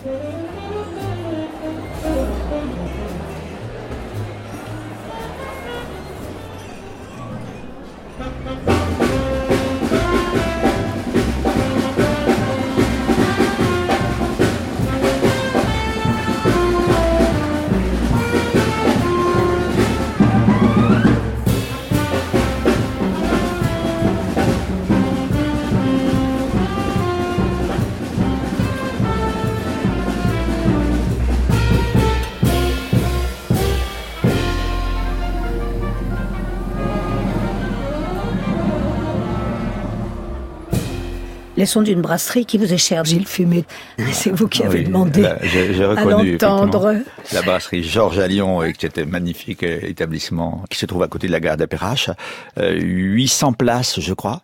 Les sons d'une brasserie qui vous est chère, Gilles Fumet. C'est vous qui avez demandé j'ai reconnu, à l'entendre. La brasserie Georges à Lyon, qui était un magnifique établissement qui se trouve à côté de la gare d'Appérache. 800 places, je crois.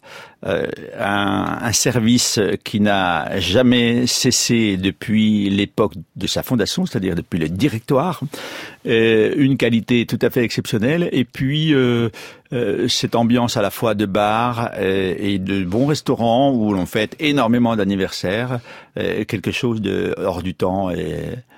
Un service qui n'a jamais cessé depuis l'époque de sa fondation, c'est-à-dire depuis le directoire. Une qualité tout à fait exceptionnelle. Et puis cette ambiance à la fois de bar et de bons restaurants où l'on fête énormément d'anniversaires, quelque chose de hors du temps et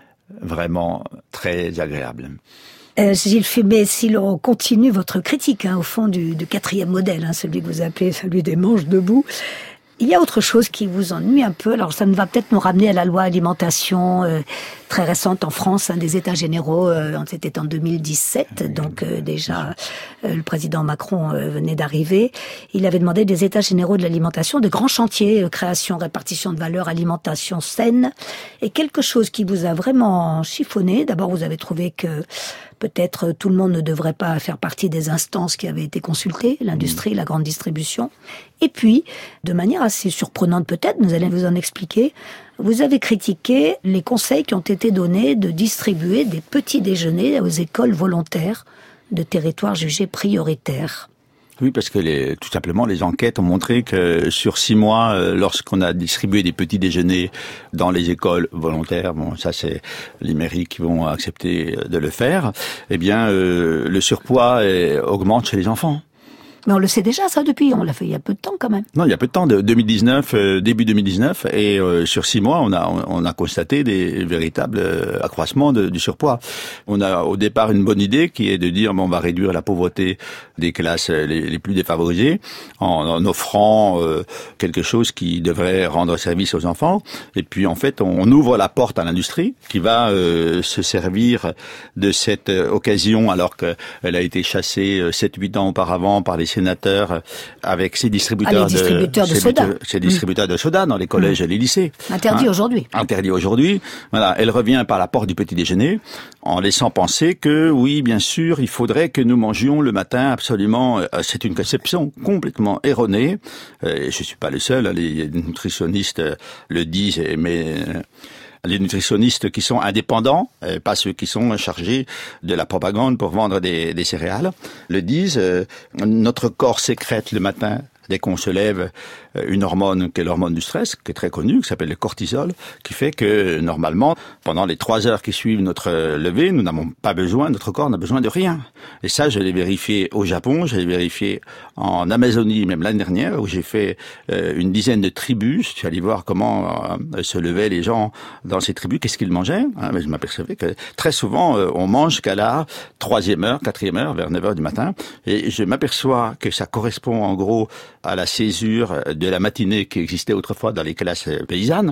vraiment très agréable. Gilles Fumet, si l'on continue votre critique au fond du quatrième modèle, celui que vous appelez celui des manches debout, il y a autre chose qui vous ennuie un peu. Alors ça va peut-être nous ramener à la loi alimentation très récente en France, des États généraux, c'était en 2017, donc déjà le président Macron venait d'arriver. Il avait demandé des États généraux de l'alimentation, de grands chantiers, création, répartition de valeur, alimentation saine, et quelque chose qui vous a vraiment chiffonné. D'abord, vous avez trouvé que peut-être tout le monde ne devrait pas faire partie des instances qui avaient été consultées, l'industrie, la grande distribution. Et puis, de manière assez surprenante peut-être, nous allons vous en expliquer, vous avez critiqué les conseils qui ont été donnés de distribuer des petits déjeuners aux écoles volontaires de territoires jugés prioritaires. Oui, parce que tout simplement, les enquêtes ont montré que sur 6 mois, lorsqu'on a distribué des petits déjeuners dans les écoles volontaires, bon, ça c'est les mairies qui vont accepter de le faire, eh bien, le surpoids augmente chez les enfants. Mais on le sait déjà, ça, depuis. On l'a fait il y a peu de temps, quand même. Non, il y a peu de temps, de 2019, début 2019, et sur 6 mois, on a constaté des véritables accroissements du surpoids. On a au départ une bonne idée qui est de dire, on va réduire la pauvreté des classes les plus défavorisées en offrant quelque chose qui devrait rendre service aux enfants. Et puis, en fait, on ouvre la porte à l'industrie qui va se servir de cette occasion alors qu'elle a été chassée 7-8 ans auparavant par les sénateurs avec ces distributeurs de soda. Ces distributeurs de soda dans les collèges et les lycées. Interdit aujourd'hui. Interdit aujourd'hui. Voilà, elle revient par la porte du petit déjeuner en laissant penser que oui, bien sûr, il faudrait que nous mangions le matin absolument. C'est une conception complètement erronée. Je suis pas le seul, les nutritionnistes le disent, mais les nutritionnistes qui sont indépendants, pas ceux qui sont chargés de la propagande pour vendre des céréales, le disent. Notre corps sécrète le matin, dès qu'on se lève, une hormone qui est l'hormone du stress, qui est très connue, qui s'appelle le cortisol, qui fait que normalement, pendant les 3 heures qui suivent notre lever, nous n'avons pas besoin, notre corps n'a besoin de rien. Et ça, je l'ai vérifié au Japon, je l'ai vérifié en Amazonie, même l'année dernière, où j'ai fait une dizaine de tribus. Je suis allé voir comment se levaient les gens dans ces tribus, qu'est-ce qu'ils mangeaient. Mais je m'apercevais que très souvent, on mange qu'à la 3e heure, 4e heure, vers 9 heures du matin. Et je m'aperçois que ça correspond en gros à la césure de la matinée qui existait autrefois dans les classes paysannes.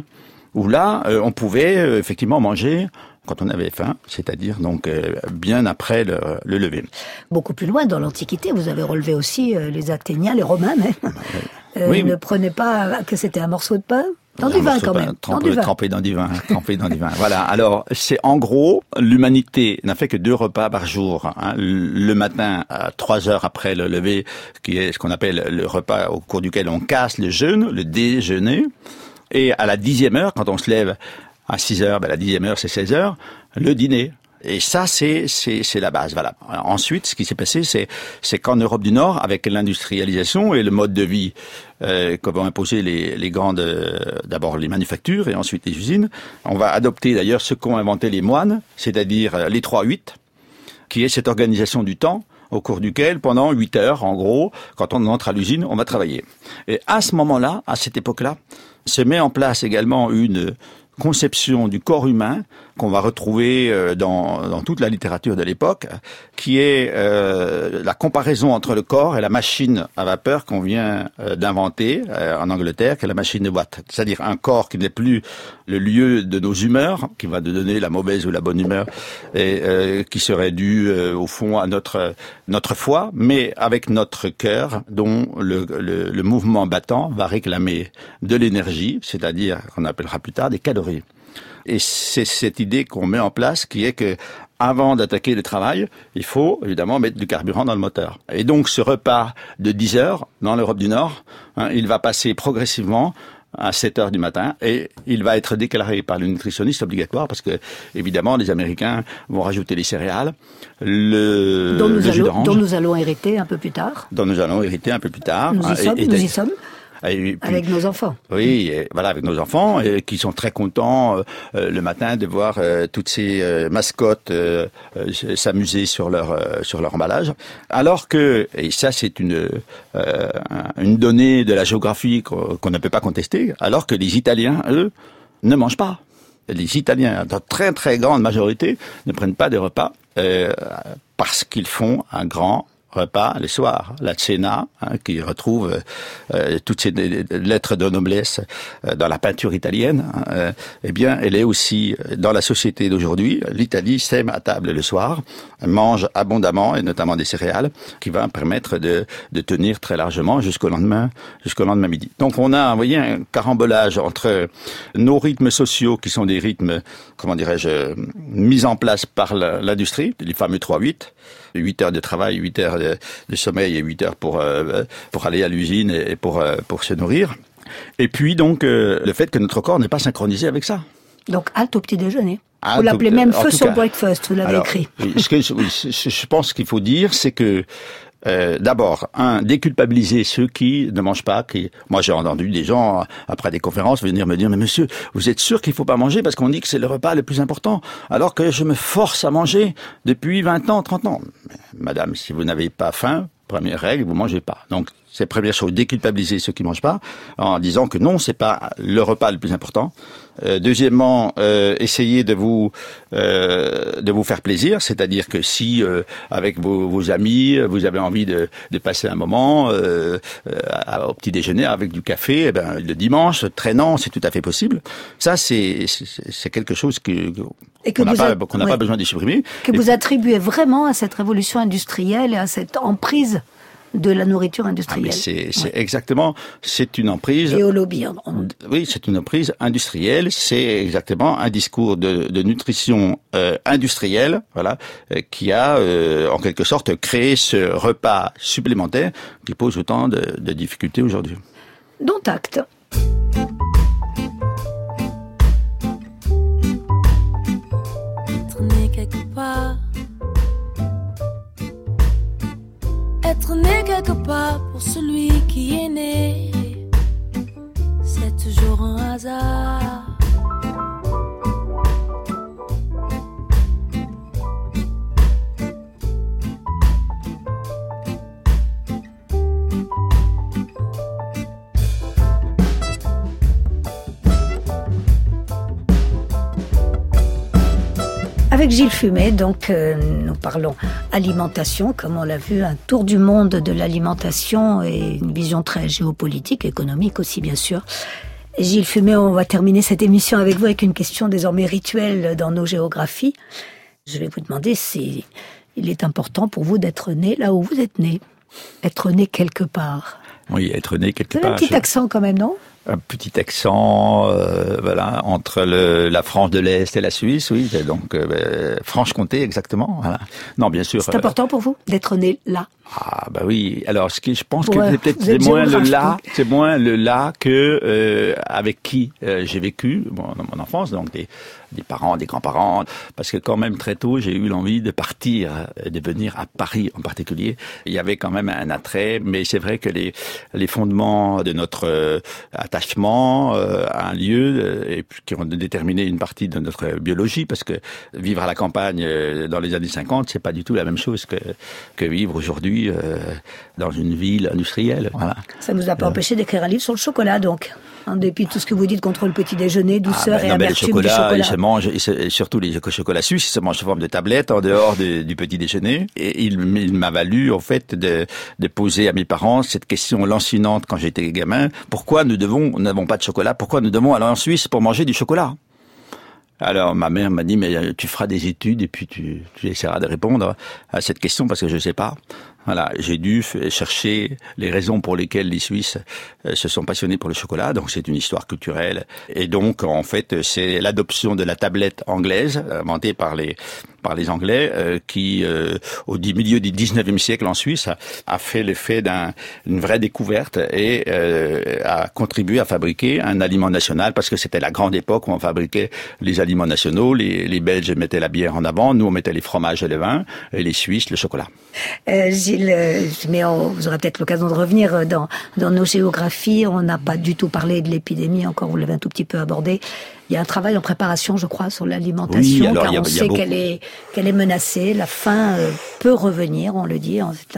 où là, on pouvait effectivement manger quand on avait faim, c'est-à-dire donc bien après le lever. Beaucoup plus loin, dans l'Antiquité, vous avez relevé aussi les Athéniens, les Romains même. Oui. Ne prenaient pas que c'était un morceau de pain. Dans du vin quand même. Trempé dans du vin. Voilà. Alors, c'est en gros, l'humanité n'a fait que 2 repas par jour. Hein. Le matin, à 3 heures après le lever, qui est ce qu'on appelle le repas au cours duquel on casse le jeûne, le déjeuner. Et à la 10e heure, quand on se lève à 6 heures, la 10e heure, c'est 16 heures, le dîner. Et ça, c'est la base. Voilà. Ensuite, ce qui s'est passé, c'est qu'en Europe du Nord, avec l'industrialisation et le mode de vie qu'ont imposé les grandes, d'abord les manufactures et ensuite les usines, on va adopter d'ailleurs ce qu'ont inventé les moines, c'est-à-dire les 3-8, qui est cette organisation du temps au cours duquel, pendant 8 heures, en gros, quand on entre à l'usine, on va travailler. Et à ce moment-là, à cette époque-là, se met en place également une conception du corps humain qu'on va retrouver dans toute la littérature de l'époque, qui est la comparaison entre le corps et la machine à vapeur qu'on vient d'inventer en Angleterre, qui est la machine de Watt. C'est-à-dire un corps qui n'est plus le lieu de nos humeurs, qui va nous donner la mauvaise ou la bonne humeur, et qui serait due au fond à notre foi, mais avec notre cœur, dont le mouvement battant va réclamer de l'énergie, c'est-à-dire qu'on appellera plus tard des calories. Et c'est cette idée qu'on met en place qui est que avant d'attaquer le travail, il faut évidemment mettre du carburant dans le moteur. Et donc ce repas de 10 heures dans l'Europe du Nord, il va passer progressivement à 7 heures du matin et il va être déclaré par le nutritionniste obligatoire parce que évidemment les Américains vont rajouter les céréales, le jus d'orange, dont nous allons hériter un peu plus tard. Nous y sommes. Et puis, avec nos enfants. Oui, et voilà, avec nos enfants, qui sont très contents le matin de voir toutes ces mascottes s'amuser sur leur emballage. Alors que, et ça c'est une donnée de la géographie qu'on ne peut pas contester, alors que les Italiens, eux, ne mangent pas. Les Italiens, dans très très grande majorité, ne prennent pas de repas parce qu'ils font un grand repas le soir, la cena, qui retrouve toutes ces lettres de noblesse dans la peinture italienne, eh bien, elle est aussi dans la société d'aujourd'hui. L'Italie sème à table le soir, mange abondamment, et notamment des céréales, qui va permettre de tenir très largement jusqu'au lendemain midi. Donc on a, vous voyez, un carambolage entre nos rythmes sociaux, qui sont des rythmes, comment dirais-je, mis en place par l'industrie, les fameux 3-8, 8 heures de travail, 8 heures de sommeil et 8 heures pour aller à l'usine et pour se nourrir. Et puis donc le fait que notre corps n'est pas synchronisé avec ça. Donc halte au petit déjeuner. Vous l'appelez même first breakfast, vous l'avez écrit. Ce que je pense qu'il faut dire, c'est que d'abord, déculpabiliser ceux qui ne mangent pas. Moi, j'ai entendu des gens, après des conférences, venir me dire, mais monsieur, vous êtes sûr qu'il faut pas manger parce qu'on dit que c'est le repas le plus important, alors que je me force à manger depuis 20 ans, 30 ans. Madame, si vous n'avez pas faim, première règle, vous mangez pas. Donc, c'est la première chose, déculpabiliser ceux qui mangent pas, en disant que non, c'est pas le repas le plus important. Deuxièmement, essayez de vous faire plaisir, c'est-à-dire que si avec vos amis vous avez envie de passer un moment au petit déjeuner avec du café, eh ben le dimanche traînant, c'est tout à fait possible. Ça c'est quelque chose qu'on n'a pas besoin de supprimer. Que vous attribuez vraiment à cette révolution industrielle et à cette emprise de la nourriture industrielle. C'est exactement, c'est une emprise. Et au lobby. Oui, c'est une emprise industrielle. C'est exactement un discours de nutrition industrielle, voilà, qui a en quelque sorte créé ce repas supplémentaire qui pose autant de difficultés aujourd'hui. Dont acte. Être né quelque part. Être né quelque part pour celui qui est né, c'est toujours un hasard. Avec Gilles Fumet, donc, nous parlons alimentation, comme on l'a vu, un tour du monde de l'alimentation et une vision très géopolitique, économique aussi, bien sûr. Gilles Fumet, on va terminer cette émission avec vous avec une question désormais rituelle dans nos géographies. Je vais vous demander si il est important pour vous d'être né là où vous êtes né. Être né quelque part. Oui, être né quelque part. Vous avez un petit accent quand même, non ? Un petit accent, voilà, entre la France de l'Est et la Suisse, oui, donc Franche-Comté exactement. Voilà. Non, bien sûr. C'est important pour vous d'être né là. Ah bah oui. Alors, je pense que c'est moins le là que avec qui j'ai vécu dans mon enfance, donc des parents, des grands-parents, parce que quand même très tôt j'ai eu l'envie de partir, de venir à Paris en particulier. Il y avait quand même un attrait, mais c'est vrai que les fondements de notre attachement à un lieu et qui ont déterminé une partie de notre biologie, parce que vivre à la campagne dans les années 50, c'est pas du tout la même chose que vivre aujourd'hui dans une ville industrielle. Voilà. Ça nous a pas empêché d'écrire un livre sur le chocolat, donc. En dépit de tout ce que vous dites contre le petit déjeuner, douceur et amertume du chocolat. Il se mange, et surtout les chocolats suisses, ils se mangent sous forme de tablette en dehors du petit déjeuner. Et il m'a valu, en fait, de poser à mes parents cette question lancinante quand j'étais gamin. Pourquoi nous n'avons pas de chocolat? Pourquoi nous devons aller en Suisse pour manger du chocolat? Alors ma mère m'a dit, mais tu feras des études et puis tu essaieras de répondre à cette question parce que je sais pas. Voilà, j'ai dû chercher les raisons pour lesquelles les Suisses se sont passionnés pour le chocolat. Donc c'est une histoire culturelle. Et donc en fait c'est l'adoption de la tablette anglaise inventée par les Anglais qui au milieu du 19e siècle en Suisse a fait l'effet d'une vraie découverte et a contribué à fabriquer un aliment national parce que c'était la grande époque où on fabriquait les aliments nationaux. Les Belges mettaient la bière en avant, nous on mettait les fromages et le vin et les Suisses le chocolat. Gilles, mais vous aurez peut-être l'occasion de revenir dans nos géographies. On n'a pas du tout parlé de l'épidémie, encore vous l'avez un tout petit peu abordé. Il y a un travail en préparation, je crois, sur l'alimentation, oui, alors, car on sait qu'elle est menacée. La faim peut revenir, on le dit.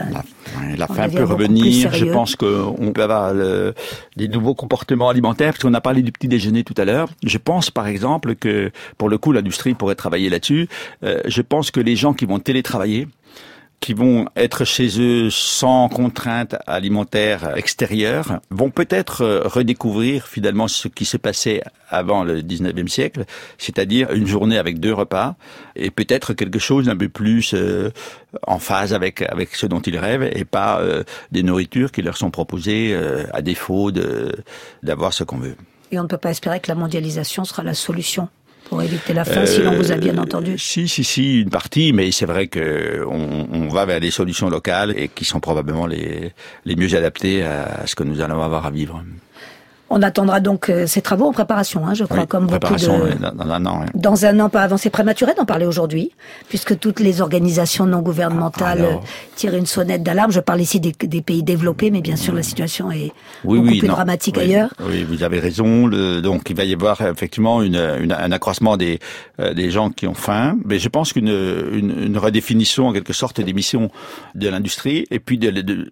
La faim peut revenir. Je pense qu'on peut avoir des nouveaux comportements alimentaires, parce qu'on a parlé du petit déjeuner tout à l'heure. Je pense, par exemple, que, pour le coup, l'industrie pourrait travailler là-dessus. Je pense que les gens qui vont télétravailler, qui vont être chez eux sans contraintes alimentaires extérieures, vont peut-être redécouvrir finalement ce qui se passait avant le 19e siècle, c'est-à-dire une journée avec 2 repas, et peut-être quelque chose d'un peu plus en phase avec ce dont ils rêvent, et pas des nourritures qui leur sont proposées à défaut d'avoir ce qu'on veut. Et on ne peut pas espérer que la mondialisation sera la solution pour éviter la faim, si l'on vous a bien entendu. Si, une partie, mais c'est vrai que on va vers des solutions locales et qui sont probablement les mieux adaptées à ce que nous allons avoir à vivre. On attendra donc ces travaux en préparation, je crois, comme beaucoup dans un an. Oui. Dans un an, pas avant. C'est prématuré d'en parler aujourd'hui, puisque toutes les organisations non gouvernementales tirent une sonnette d'alarme. Je parle ici des pays développés, mais bien sûr la situation est beaucoup plus dramatique ailleurs. Oui, vous avez raison. Donc il va y avoir effectivement un accroissement des gens qui ont faim, mais je pense qu'une redéfinition en quelque sorte des missions de l'industrie et puis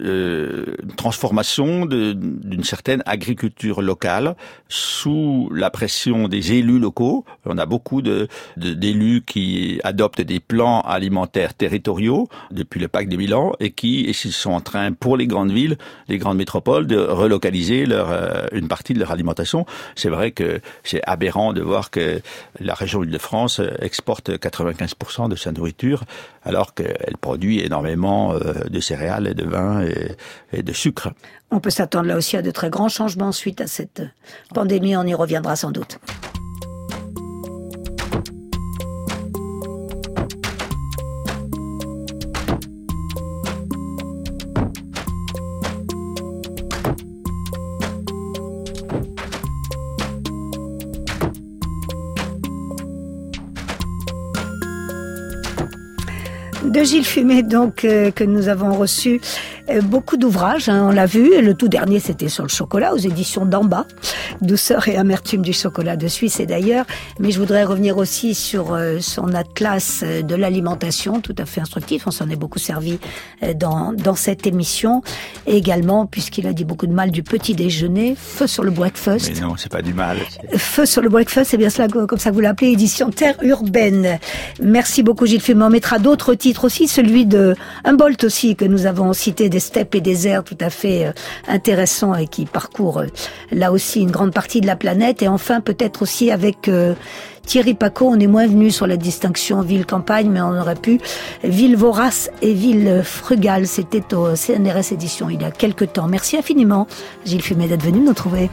de transformation d'une certaine agriculture locale sous la pression des élus locaux. On a beaucoup d'élus qui adoptent des plans alimentaires territoriaux depuis le pacte de Milan et qui sont en train, pour les grandes villes, les grandes métropoles, de relocaliser une partie de leur alimentation. C'est vrai que c'est aberrant de voir que la région Île-de-France exporte 95% de sa nourriture alors qu'elle produit énormément de céréales et de vin et de sucre. On peut s'attendre là aussi à de très grands changements suite à cette pandémie, on y reviendra sans doute. De Gilles Fumet, donc, que nous avons reçu beaucoup d'ouvrages, on l'a vu. Le tout dernier, c'était sur le chocolat, aux éditions d'en bas. Douceur et amertume du chocolat de Suisse et d'ailleurs. Mais je voudrais revenir aussi sur son atlas de l'alimentation, tout à fait instructif. On s'en est beaucoup servi dans cette émission. Et également, puisqu'il a dit beaucoup de mal du petit déjeuner, Feu sur le breakfast. Mais non, c'est pas du mal. Feu sur le breakfast, c'est bien cela, comme ça que vous l'appelez, édition Terre Urbaine. Merci beaucoup Gilles Fumet. On mettra d'autres titres aussi, celui de Humboldt aussi, que nous avons cité, des steppes et déserts tout à fait intéressants et qui parcourent là aussi une grande partie de la planète. Et enfin, peut-être aussi avec Thierry Pacaud, on est moins venu sur la distinction ville-campagne, mais on aurait pu. Ville vorace et ville frugale, c'était au CNRS Éditions il y a quelques temps. Merci infiniment, Gilles Fumet, d'être venu nous trouver.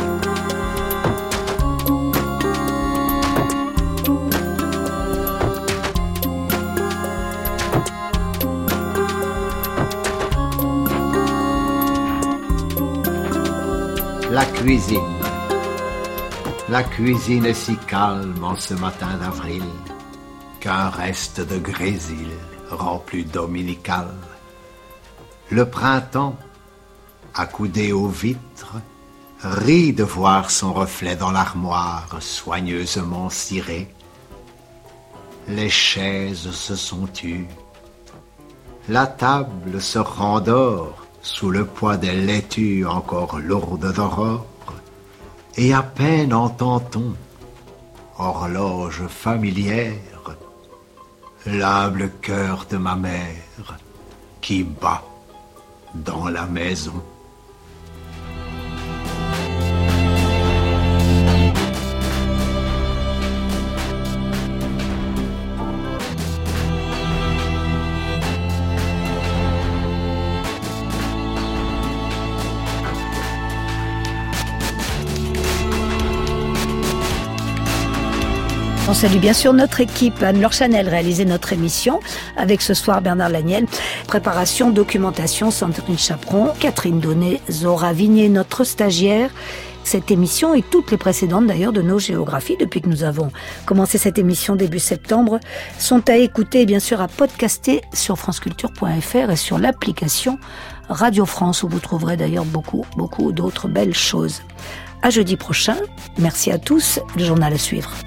La cuisine. La cuisine est si calme en ce matin d'avril qu'un reste de grésil rend plus dominical. Le printemps, accoudé aux vitres, rit de voir son reflet dans l'armoire soigneusement cirée. Les chaises se sont tues. La table se rendort sous le poids des laitues encore lourdes d'aurore, et à peine entend-on, horloge familière, l'humble cœur de ma mère qui bat dans la maison. On salue bien sûr notre équipe. Anne-Laure Chanel réalisait notre émission avec ce soir Bernard Laniel. Préparation, documentation, Sandrine Chaperon, Catherine Donnet, Zora Vigné, notre stagiaire. Cette émission et toutes les précédentes d'ailleurs de nos géographies depuis que nous avons commencé cette émission début septembre sont à écouter et bien sûr à podcaster sur franceculture.fr et sur l'application Radio France où vous trouverez d'ailleurs beaucoup d'autres belles choses. À jeudi prochain. Merci à tous. Le journal à suivre.